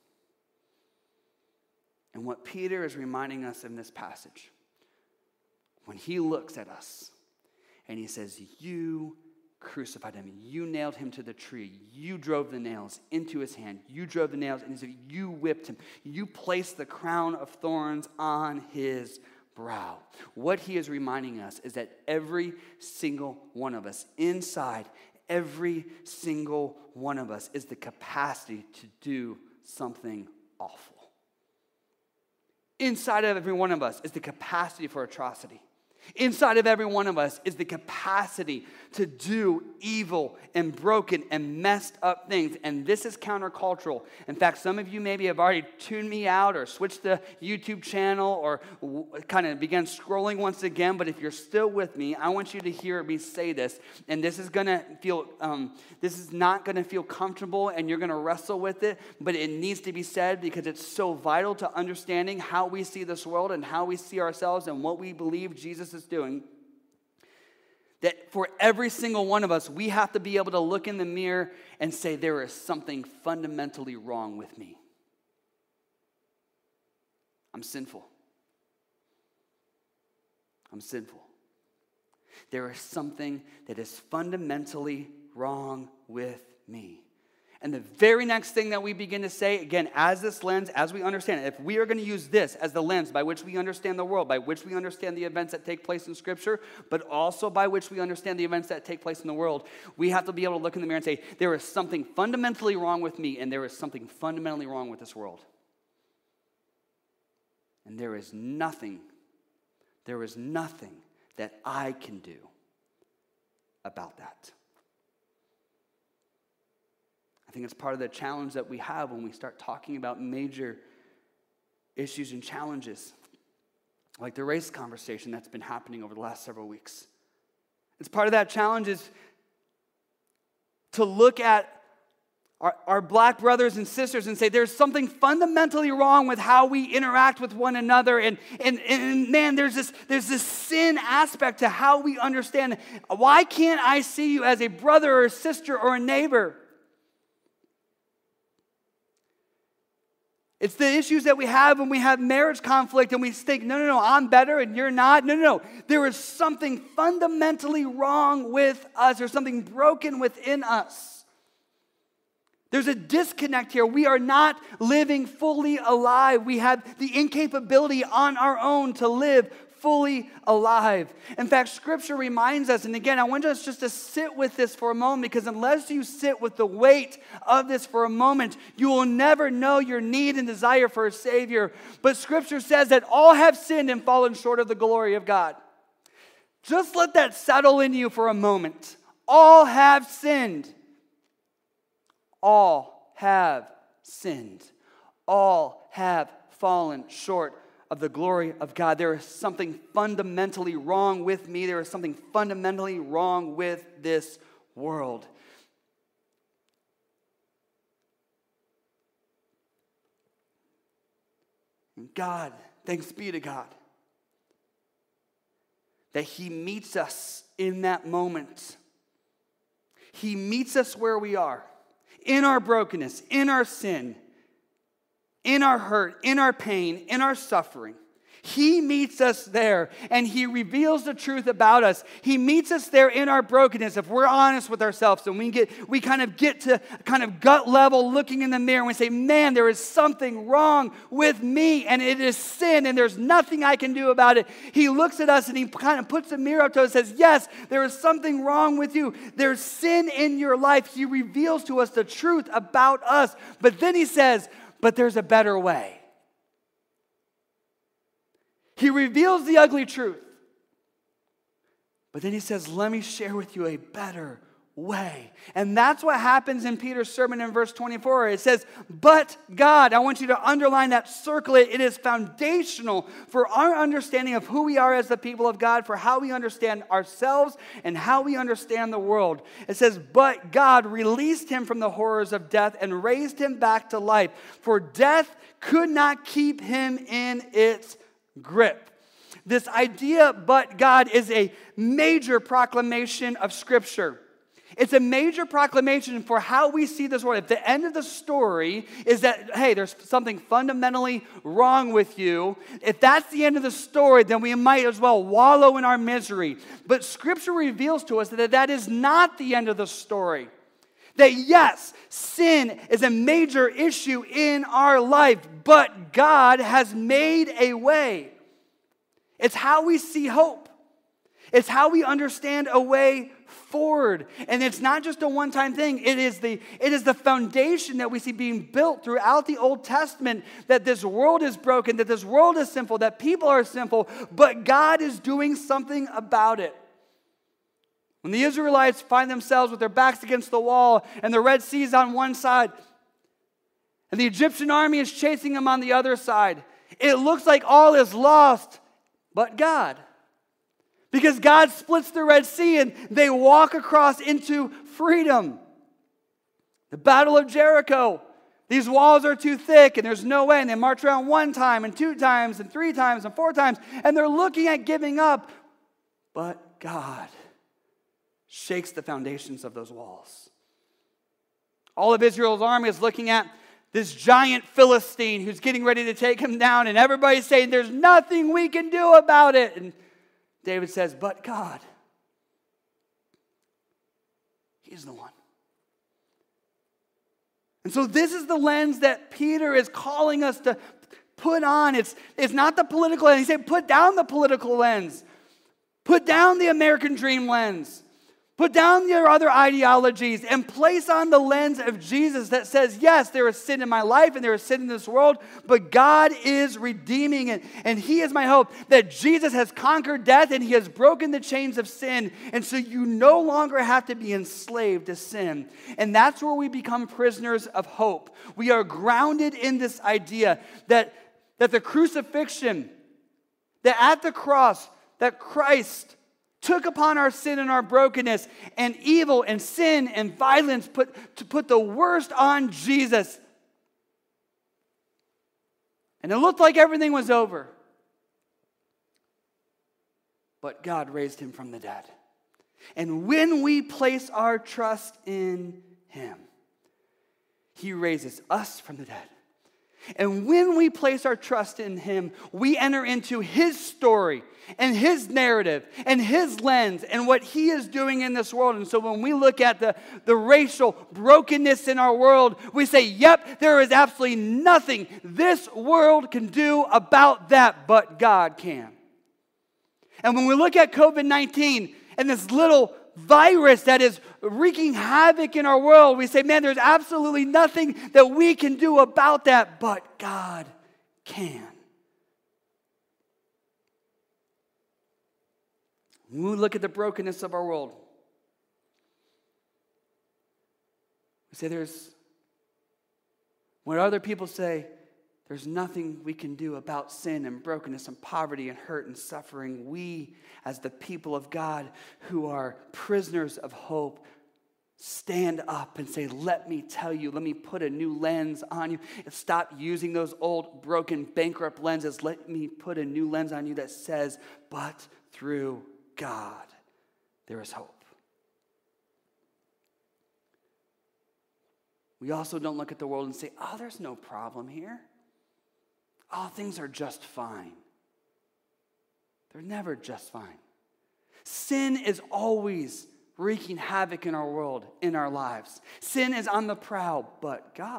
And what Peter is reminding us in this passage, when he looks at us and he says, you crucified him. You nailed him to the tree. You drove the nails into his hand. You drove the nails, and he said, you whipped him. You placed the crown of thorns on his brow. What he is reminding us is that every single one of us, inside every single one of us, is the capacity to do something awful. Inside of every one of us is the capacity for atrocity. Inside of every one of us is the capacity to do evil and broken and messed up things. And this is countercultural. In fact, some of you maybe have already tuned me out or switched the YouTube channel or kind of began scrolling once again. But if you're still with me, I want you to hear me say this. And this is not going to feel comfortable and you're going to wrestle with it. But it needs to be said because it's so vital to understanding how we see this world and how we see ourselves and what we believe Jesus is doing. That for every single one of us, we have to be able to look in the mirror and say, there is something fundamentally wrong with me. I'm sinful. I'm sinful. There is something that is fundamentally wrong with me. And the very next thing that we begin to say, again, as this lens, as we understand it, if we are going to use this as the lens by which we understand the world, by which we understand the events that take place in Scripture, but also by which we understand the events that take place in the world, we have to be able to look in the mirror and say, there is something fundamentally wrong with me, and there is something fundamentally wrong with this world. And there is nothing that I can do about that. I think it's part of the challenge that we have when we start talking about major issues and challenges, like the race conversation that's been happening over the last several weeks. It's part of that challenge is to look at our black brothers and sisters and say there's something fundamentally wrong with how we interact with one another. And man, there's this sin aspect to how we understand. Why can't I see you as a brother or a sister or a neighbor? It's the issues that we have when we have marriage conflict and we think, no, I'm better and you're not. No. There is something fundamentally wrong with us. There's something broken within us. There's a disconnect here. We are not living fully alive. We have the incapability on our own to live fully alive. In fact, Scripture reminds us, and again, I want us just to sit with this for a moment, because unless you sit with the weight of this for a moment, you will never know your need and desire for a Savior. But Scripture says that all have sinned and fallen short of the glory of God. Just let that settle in you for a moment. All have sinned. All have sinned. All have fallen short of the glory of God. There is something fundamentally wrong with me. There is something fundamentally wrong with this world. And God, thanks be to God, that He meets us in that moment. He meets us where we are, in our brokenness, in our sin, in our hurt, in our pain, in our suffering. He meets us there, and He reveals the truth about us. He meets us there in our brokenness. If we're honest with ourselves and we kind of get to kind of gut level looking in the mirror and we say, man, there is something wrong with me, and it is sin, and there's nothing I can do about it. He looks at us and He kind of puts a mirror up to us and says, yes, there is something wrong with you. There's sin in your life. He reveals to us the truth about us. But then He says, but there's a better way. He reveals the ugly truth. But then He says, let me share with you a better way. And that's what happens in Peter's sermon in verse 24. It says, but God. I want you to underline that, circle it. It is foundational for our understanding of who we are as the people of God, for how we understand ourselves and how we understand the world. It says, but God released Him from the horrors of death and raised Him back to life, for death could not keep Him in its grip. This idea, but God, is a major proclamation of Scripture. It's a major proclamation for how we see this world. If the end of the story is that, hey, there's something fundamentally wrong with you, if that's the end of the story, then we might as well wallow in our misery. But Scripture reveals to us that that is not the end of the story. That yes, sin is a major issue in our life, but God has made a way. It's how we see hope. It's how we understand a way forward. And it's not just a one-time thing. It is the foundation that we see being built throughout the Old Testament, that this world is broken, that this world is sinful, that people are sinful, but God is doing something about it. When the Israelites find themselves with their backs against the wall and the Red Sea is on one side and the Egyptian army is chasing them on the other side, it looks like all is lost but God. Because God splits the Red Sea and they walk across into freedom. The Battle of Jericho. These walls are too thick and there's no way. And they march around 1 time and 2 times and 3 times and 4 times. And they're looking at giving up. But God shakes the foundations of those walls. All of Israel's army is looking at this giant Philistine who's getting ready to take him down. And everybody's saying, there's nothing we can do about it. And David says, but God, He's the one. And so this is the lens that Peter is calling us to put on. It's not the political lens. He said, put down the political lens. Put down the American dream lens. Put down your other ideologies and place on the lens of Jesus that says, yes, there is sin in my life and there is sin in this world, but God is redeeming it. And He is my hope that Jesus has conquered death and He has broken the chains of sin. And so you no longer have to be enslaved to sin. And that's where we become prisoners of hope. We are grounded in this idea that the crucifixion, that at the cross, that Christ took upon our sin and our brokenness and evil and sin and violence, to put the worst on Jesus. And it looked like everything was over. But God raised Him from the dead. And when we place our trust in Him, He raises us from the dead. And when we place our trust in Him, we enter into His story and His narrative and His lens and what He is doing in this world. And so when we look at the racial brokenness in our world, we say, yep, there is absolutely nothing this world can do about that, but God can. And when we look at COVID-19 and this little virus that is wreaking havoc in our world, we say, man, there's absolutely nothing that we can do about that, but God can. When we look at the brokenness of our world, we say when other people say, there's nothing we can do about sin and brokenness and poverty and hurt and suffering, we, as the people of God who are prisoners of hope, stand up and say, let me tell you, let me put a new lens on you. Stop using those old, broken, bankrupt lenses. Let me put a new lens on you that says, but through God, there is hope. We also don't look at the world and say, oh, there's no problem here. Oh, things are just fine. They're never just fine. Sin is always wreaking havoc in our world, in our lives. Sin is on the prowl, but God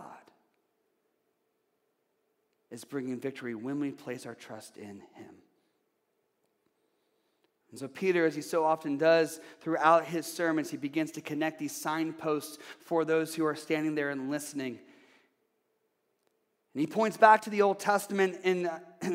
is bringing victory when we place our trust in Him. And so Peter, as he so often does throughout his sermons, he begins to connect these signposts for those who are standing there and listening. And he points back to the Old Testament in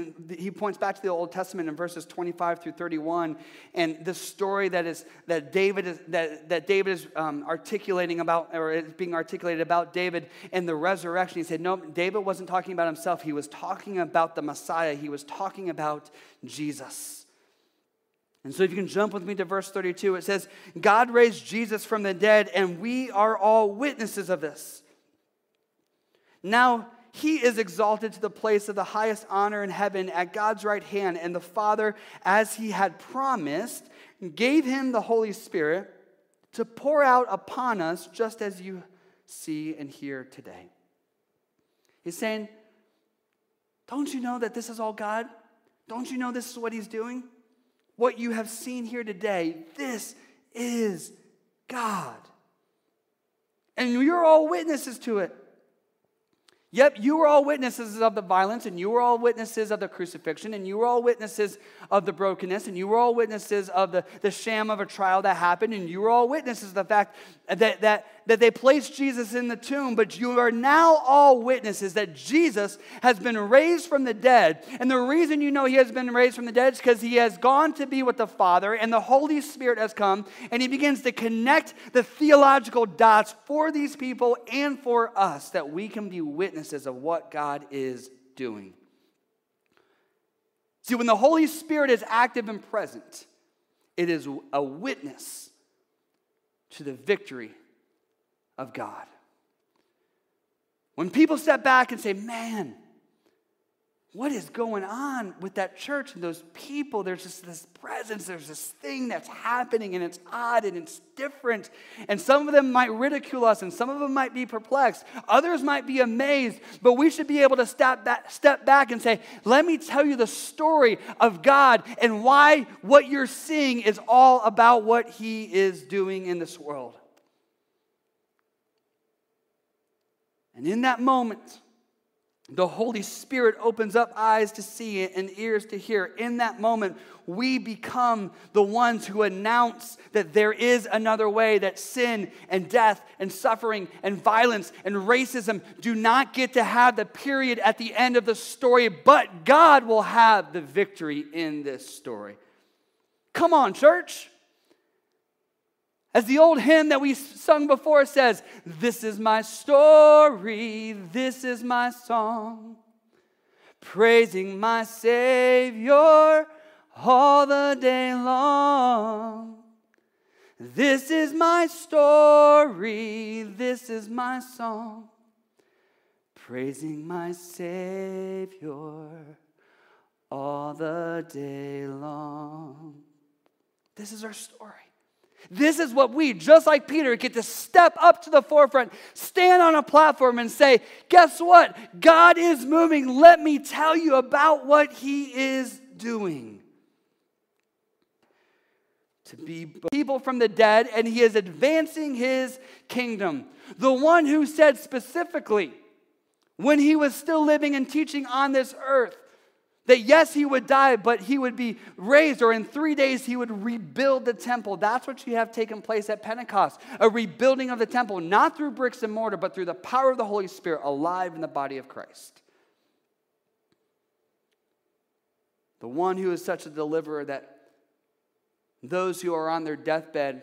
verses 25 through 31, and the story that David is articulating about, or is being articulated about David and the resurrection. He said, no, David wasn't talking about himself. He was talking about the Messiah. He was talking about Jesus. And so if you can jump with me to verse 32, it says, God raised Jesus from the dead, and we are all witnesses of this. Now He is exalted to the place of the highest honor in heaven at God's right hand, and the Father, as He had promised, gave Him the Holy Spirit to pour out upon us, just as you see and hear today. He's saying, don't you know that this is all God? Don't you know this is what He's doing? What you have seen here today, this is God. And you're all witnesses to it. Yep, you were all witnesses of the violence, and you were all witnesses of the crucifixion, and you were all witnesses of the brokenness, and you were all witnesses of the sham of a trial that happened, and you were all witnesses of the fact that they placed Jesus in the tomb, but you are now all witnesses that Jesus has been raised from the dead. And the reason you know he has been raised from the dead is because he has gone to be with the Father, and the Holy Spirit has come, and he begins to connect the theological dots for these people and for us, that we can be witnesses of what God is doing. See, when the Holy Spirit is active and present, it is a witness to the victory of God. When people step back and say, man, what is going on with that church and those people? There's just this presence, there's this thing that's happening, and it's odd and it's different. And some of them might ridicule us, and some of them might be perplexed. Others might be amazed, but we should be able to step back and say, let me tell you the story of God and why what you're seeing is all about what he is doing in this world. And in that moment, the Holy Spirit opens up eyes to see and ears to hear. In that moment, we become the ones who announce that there is another way, that sin and death and suffering and violence and racism do not get to have the period at the end of the story, but God will have the victory in this story. Come on, church. As the old hymn that we sung before says, this is my story, this is my song, praising my Savior all the day long. This is my story, this is my song, praising my Savior all the day long. This is our story. This is what we, just like Peter, get to step up to the forefront, stand on a platform and say, guess what? God is moving. Let me tell you about what he is doing. To be people from the dead, and he is advancing his kingdom. The one who said specifically, when he was still living and teaching on this earth, that yes, he would die, but he would be raised, or in 3 days he would rebuild the temple. That's what you have taken place at Pentecost. A rebuilding of the temple, not through bricks and mortar, but through the power of the Holy Spirit alive in the body of Christ. The one who is such a deliverer that those who are on their deathbed,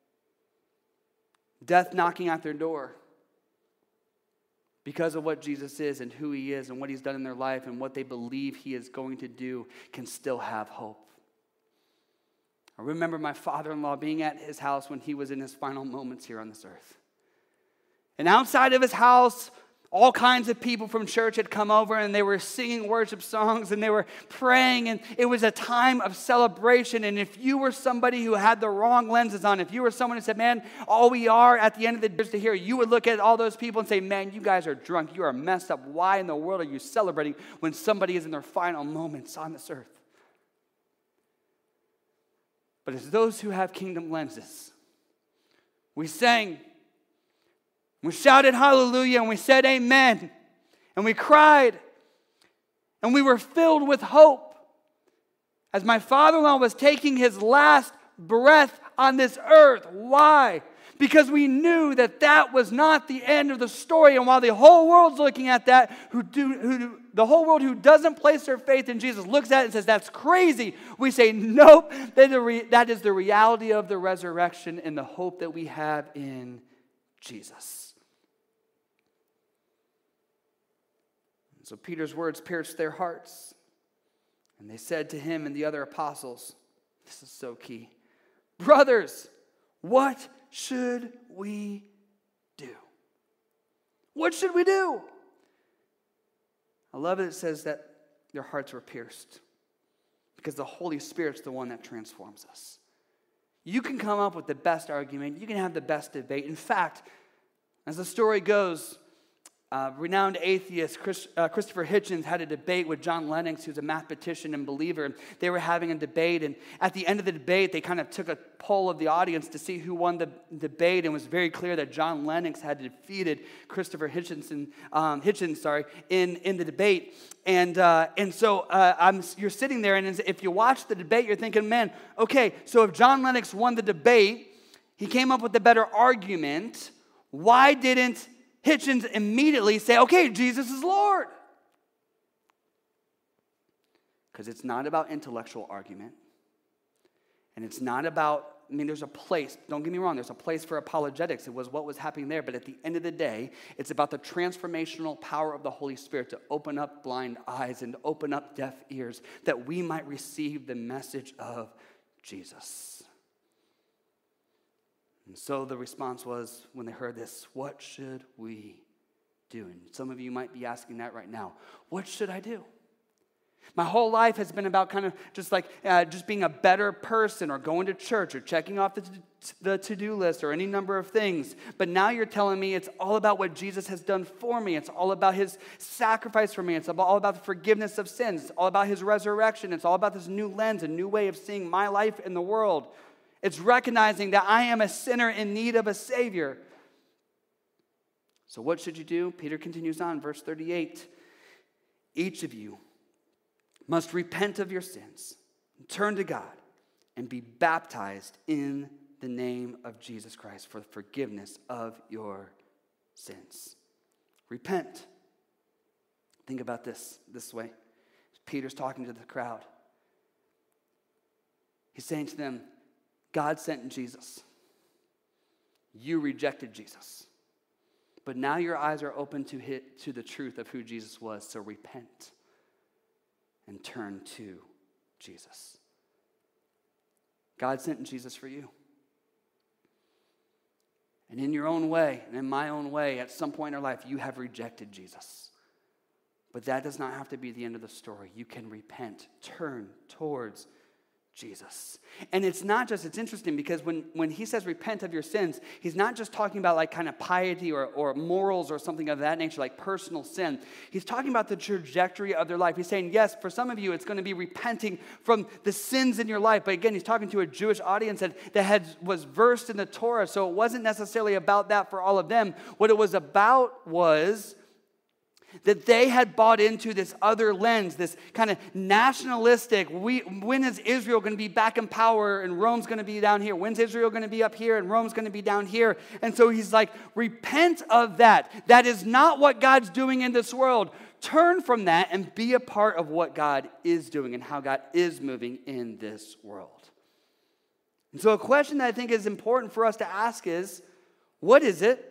death knocking at their door, because of what Jesus is and who he is and what he's done in their life and what they believe he is going to do, can still have hope. I remember my father-in-law being at his house when he was in his final moments here on this earth. And outside of his house, all kinds of people from church had come over, and they were singing worship songs, and they were praying, and it was a time of celebration. And if you were somebody who had the wrong lenses on, if you were someone who said, man, all we are at the end of the day is to hear, you would look at all those people and say, man, you guys are drunk, you are messed up. Why in the world are you celebrating when somebody is in their final moments on this earth? But as those who have kingdom lenses, we sang, we shouted hallelujah, and we said amen, and we cried, and we were filled with hope as my father-in-law was taking his last breath on this earth. Why? Because we knew that that was not the end of the story, and while the whole world's looking at that, the whole world who doesn't place their faith in Jesus looks at it and says, that's crazy. We say, nope, that is the reality of the resurrection and the hope that we have in Jesus. So Peter's words pierced their hearts, and they said to him and the other apostles, this is so key, brothers, what should we do? What should we do? I love it says that their hearts were pierced because the Holy Spirit's the one that transforms us. You can come up with the best argument. You can have the best debate. In fact, as the story goes, Renowned atheist Christopher Hitchens had a debate with John Lennox, who's a mathematician and believer. And they were having a debate, and at the end of the debate, they kind of took a poll of the audience to see who won the debate, and it was very clear that John Lennox had defeated Christopher Hitchens in the debate. And so you're sitting there, and if you watch the debate, you're thinking, man, okay, so if John Lennox won the debate, he came up with a better argument. Why didn't Hitchens immediately say, okay, Jesus is Lord? Because it's not about intellectual argument. And it's not about, there's a place, don't get me wrong, there's a place for apologetics. It was what was happening there. But at the end of the day, it's about the transformational power of the Holy Spirit to open up blind eyes and open up deaf ears that we might receive the message of Jesus. And so the response was, when they heard this, what should we do? And some of you might be asking that right now. What should I do? My whole life has been about kind of just being a better person, or going to church, or checking off the to-do list, or any number of things. But now you're telling me it's all about what Jesus has done for me. It's all about his sacrifice for me. It's all about the forgiveness of sins. It's all about his resurrection. It's all about this new lens, a new way of seeing my life in the world. It's recognizing that I am a sinner in need of a Savior. So what should you do? Peter continues on, verse 38. Each of you must repent of your sins, turn to God, and be baptized in the name of Jesus Christ for the forgiveness of your sins. Repent. Think about this way. Peter's talking to the crowd. He's saying to them, God sent Jesus. You rejected Jesus. But now your eyes are open to the truth of who Jesus was. So repent and turn to Jesus. God sent Jesus for you. And in your own way, and in my own way, at some point in our life, you have rejected Jesus. But that does not have to be the end of the story. You can repent, turn towards Jesus. And it's interesting because when he says repent of your sins, he's not just talking about like kind of piety or morals or something of that nature, like personal sin. He's talking about the trajectory of their life. He's saying, yes, for some of you, it's going to be repenting from the sins in your life. But again, he's talking to a Jewish audience that was versed in the Torah. So it wasn't necessarily about that for all of them. What it was about was that they had bought into this other lens, this kind of nationalistic, when is Israel going to be back in power and Rome's going to be down here? When's Israel going to be up here and Rome's going to be down here? And so he's like, repent of that. That is not what God's doing in this world. Turn from that and be a part of what God is doing and how God is moving in this world. And so a question that I think is important for us to ask is, what is it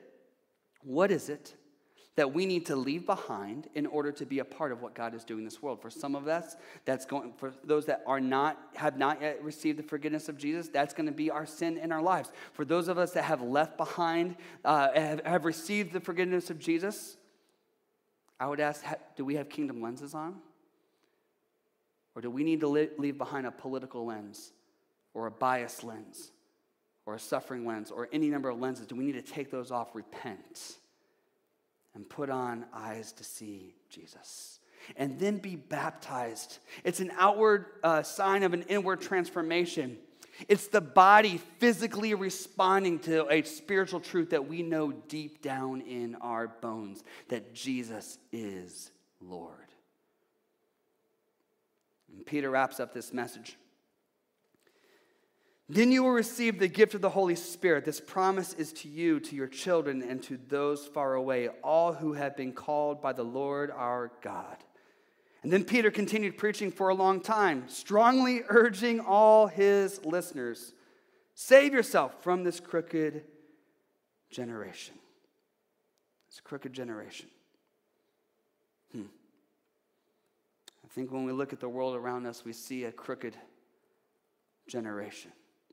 that we need to leave behind in order to be a part of what God is doing in this world? For some of us, for those that have not yet received the forgiveness of Jesus, that's going to be our sin in our lives. For those of us that have left behind, have received the forgiveness of Jesus, I would ask, do we have kingdom lenses on? Or do we need to leave behind a political lens, or a bias lens, or a suffering lens, or any number of lenses? Do we need to take those off, repent, and put on eyes to see Jesus, and then be baptized? It's an outward sign of an inward transformation. It's the body physically responding to a spiritual truth that we know deep down in our bones, that Jesus is Lord. And Peter wraps up this message. Then you will receive the gift of the Holy Spirit. This promise is to you, to your children, and to those far away, all who have been called by the Lord our God. And then Peter continued preaching for a long time, strongly urging all his listeners, save yourself from this crooked generation. This crooked generation. I think when we look at the world around us, we see a crooked generation.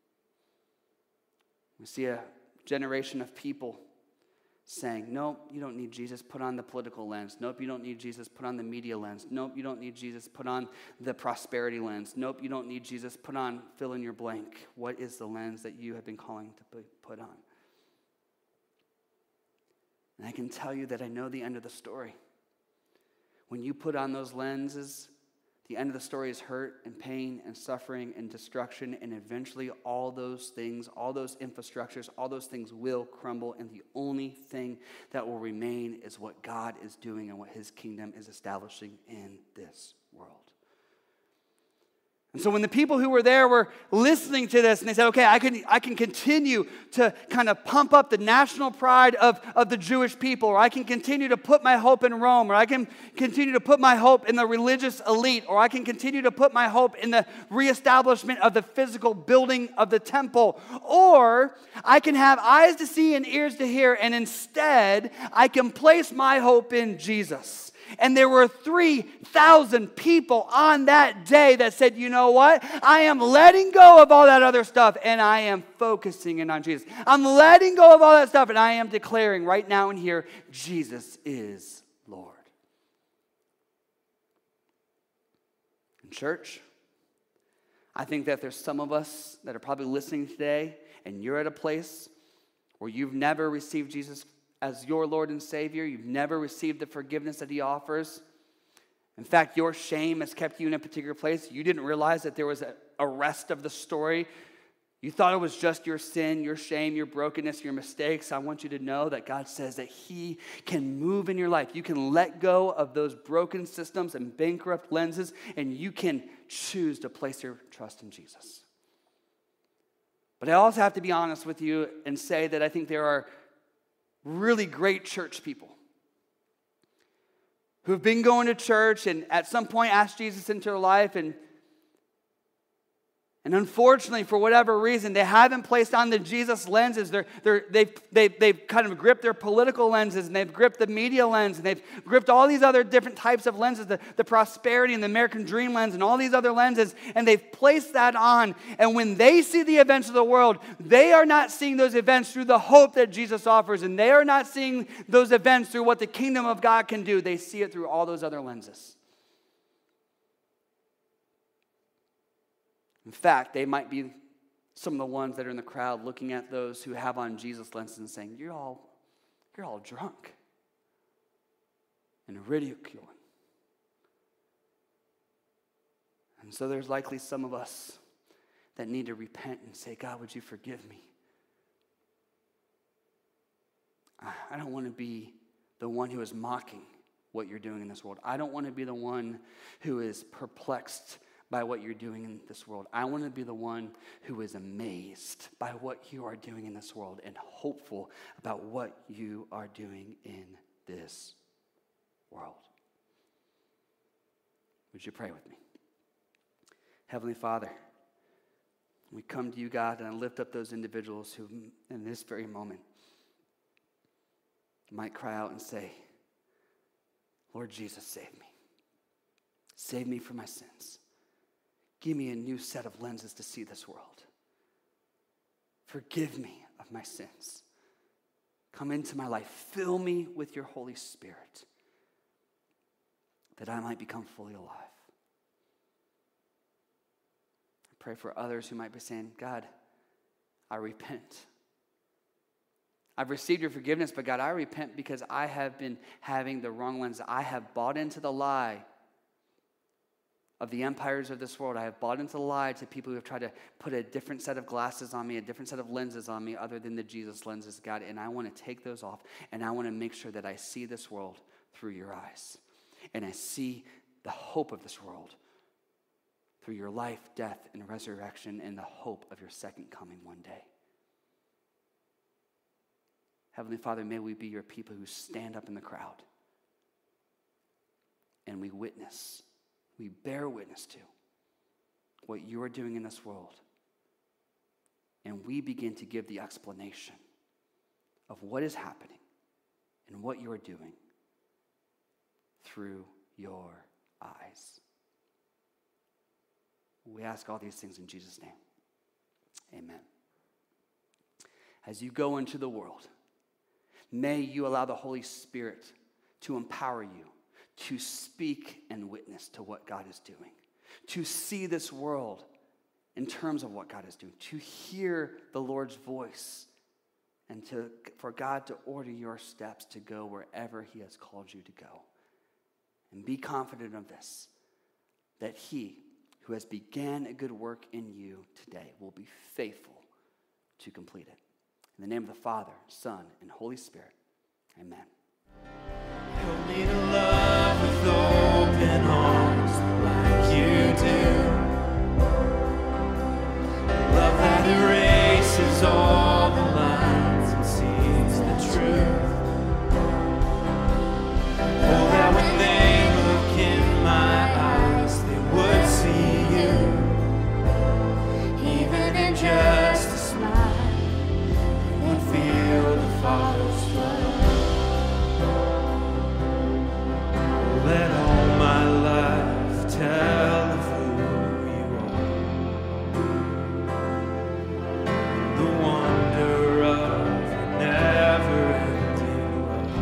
We see a generation of people saying, nope, you don't need Jesus, put on the political lens. Nope, you don't need Jesus, put on the media lens. Nope, you don't need Jesus, put on the prosperity lens. Nope, you don't need Jesus, put on fill in your blank. What is the lens that you have been calling to put on? And I can tell you that I know the end of the story. When you put on those lenses, the end of the story is hurt and pain and suffering and destruction, and eventually all those things, all those infrastructures, all those things will crumble, and the only thing that will remain is what God is doing and what his kingdom is establishing in this world. And so when the people who were there were listening to this, and they said, okay, I can continue to kind of pump up the national pride of the Jewish people, or I can continue to put my hope in Rome, or I can continue to put my hope in the religious elite, or I can continue to put my hope in the reestablishment of the physical building of the temple, or I can have eyes to see and ears to hear, and instead I can place my hope in Jesus. And there were 3,000 people on that day that said, you know what? I am letting go of all that other stuff and I am focusing in on Jesus. I'm letting go of all that stuff and I am declaring right now and here, Jesus is Lord. In church, I think that there's some of us that are probably listening today and you're at a place where you've never received Jesus as your Lord and Savior. You've never received the forgiveness that he offers. In fact, your shame has kept you in a particular place. You didn't realize that there was a rest of the story. You thought it was just your sin, your shame, your brokenness, your mistakes. I want you to know that God says that he can move in your life. You can let go of those broken systems and bankrupt lenses, and you can choose to place your trust in Jesus. But I also have to be honest with you and say that I think there are really great church people who've been going to church and at some point asked Jesus into their life, and unfortunately, for whatever reason, they haven't placed on the Jesus lenses. They've kind of gripped their political lenses, and they've gripped the media lens, and they've gripped all these other different types of lenses, the prosperity and the American dream lens and all these other lenses, and they've placed that on. And when they see the events of the world, they are not seeing those events through the hope that Jesus offers, and they are not seeing those events through what the kingdom of God can do. They see it through all those other lenses. In fact, they might be some of the ones that are in the crowd looking at those who have on Jesus lenses and saying, you're all drunk and ridiculing. And so there's likely some of us that need to repent and say, God, would you forgive me? I don't want to be the one who is mocking what you're doing in this world. I don't want to be the one who is perplexed by what you're doing in this world. I want to be the one who is amazed by what you are doing in this world and hopeful about what you are doing in this world. Would you pray with me? Heavenly Father, we come to you, God, and I lift up those individuals who in this very moment might cry out and say, Lord Jesus, save me. Save me from my sins. Give me a new set of lenses to see this world. Forgive me of my sins. Come into my life. Fill me with your Holy Spirit that I might become fully alive. I pray for others who might be saying, God, I repent. I've received your forgiveness, but God, I repent because I have been having the wrong lens. I have bought into the lie of the empires of this world. I have bought into the lie to people who have tried to put a different set of glasses on me, a different set of lenses on me other than the Jesus lenses, God. And I want to take those off, and I want to make sure that I see this world through your eyes. And I see the hope of this world through your life, death, and resurrection, and the hope of your second coming one day. Heavenly Father, may we be your people who stand up in the crowd and we witness. We bear witness to what you are doing in this world. And we begin to give the explanation of what is happening and what you are doing through your eyes. We ask all these things in Jesus' name. Amen. As you go into the world, may you allow the Holy Spirit to empower you to speak and witness to what God is doing, to see this world in terms of what God is doing, to hear the Lord's voice and for God to order your steps to go wherever he has called you to go. And be confident of this, that he who has began a good work in you today will be faithful to complete it. In the name of the Father, Son, and Holy Spirit, amen. Help me to love with open arms like you do. Love that erases all the lines and sees the truth. Oh, that when they look in my eyes, they would see you. Even in just a smile, they would feel the Father's love. Let all my life tell of who you are. The wonder of a never-ending love.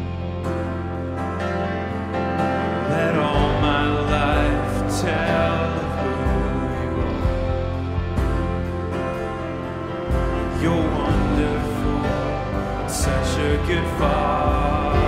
Let all my life tell of who you are. You're wonderful, such a good Father.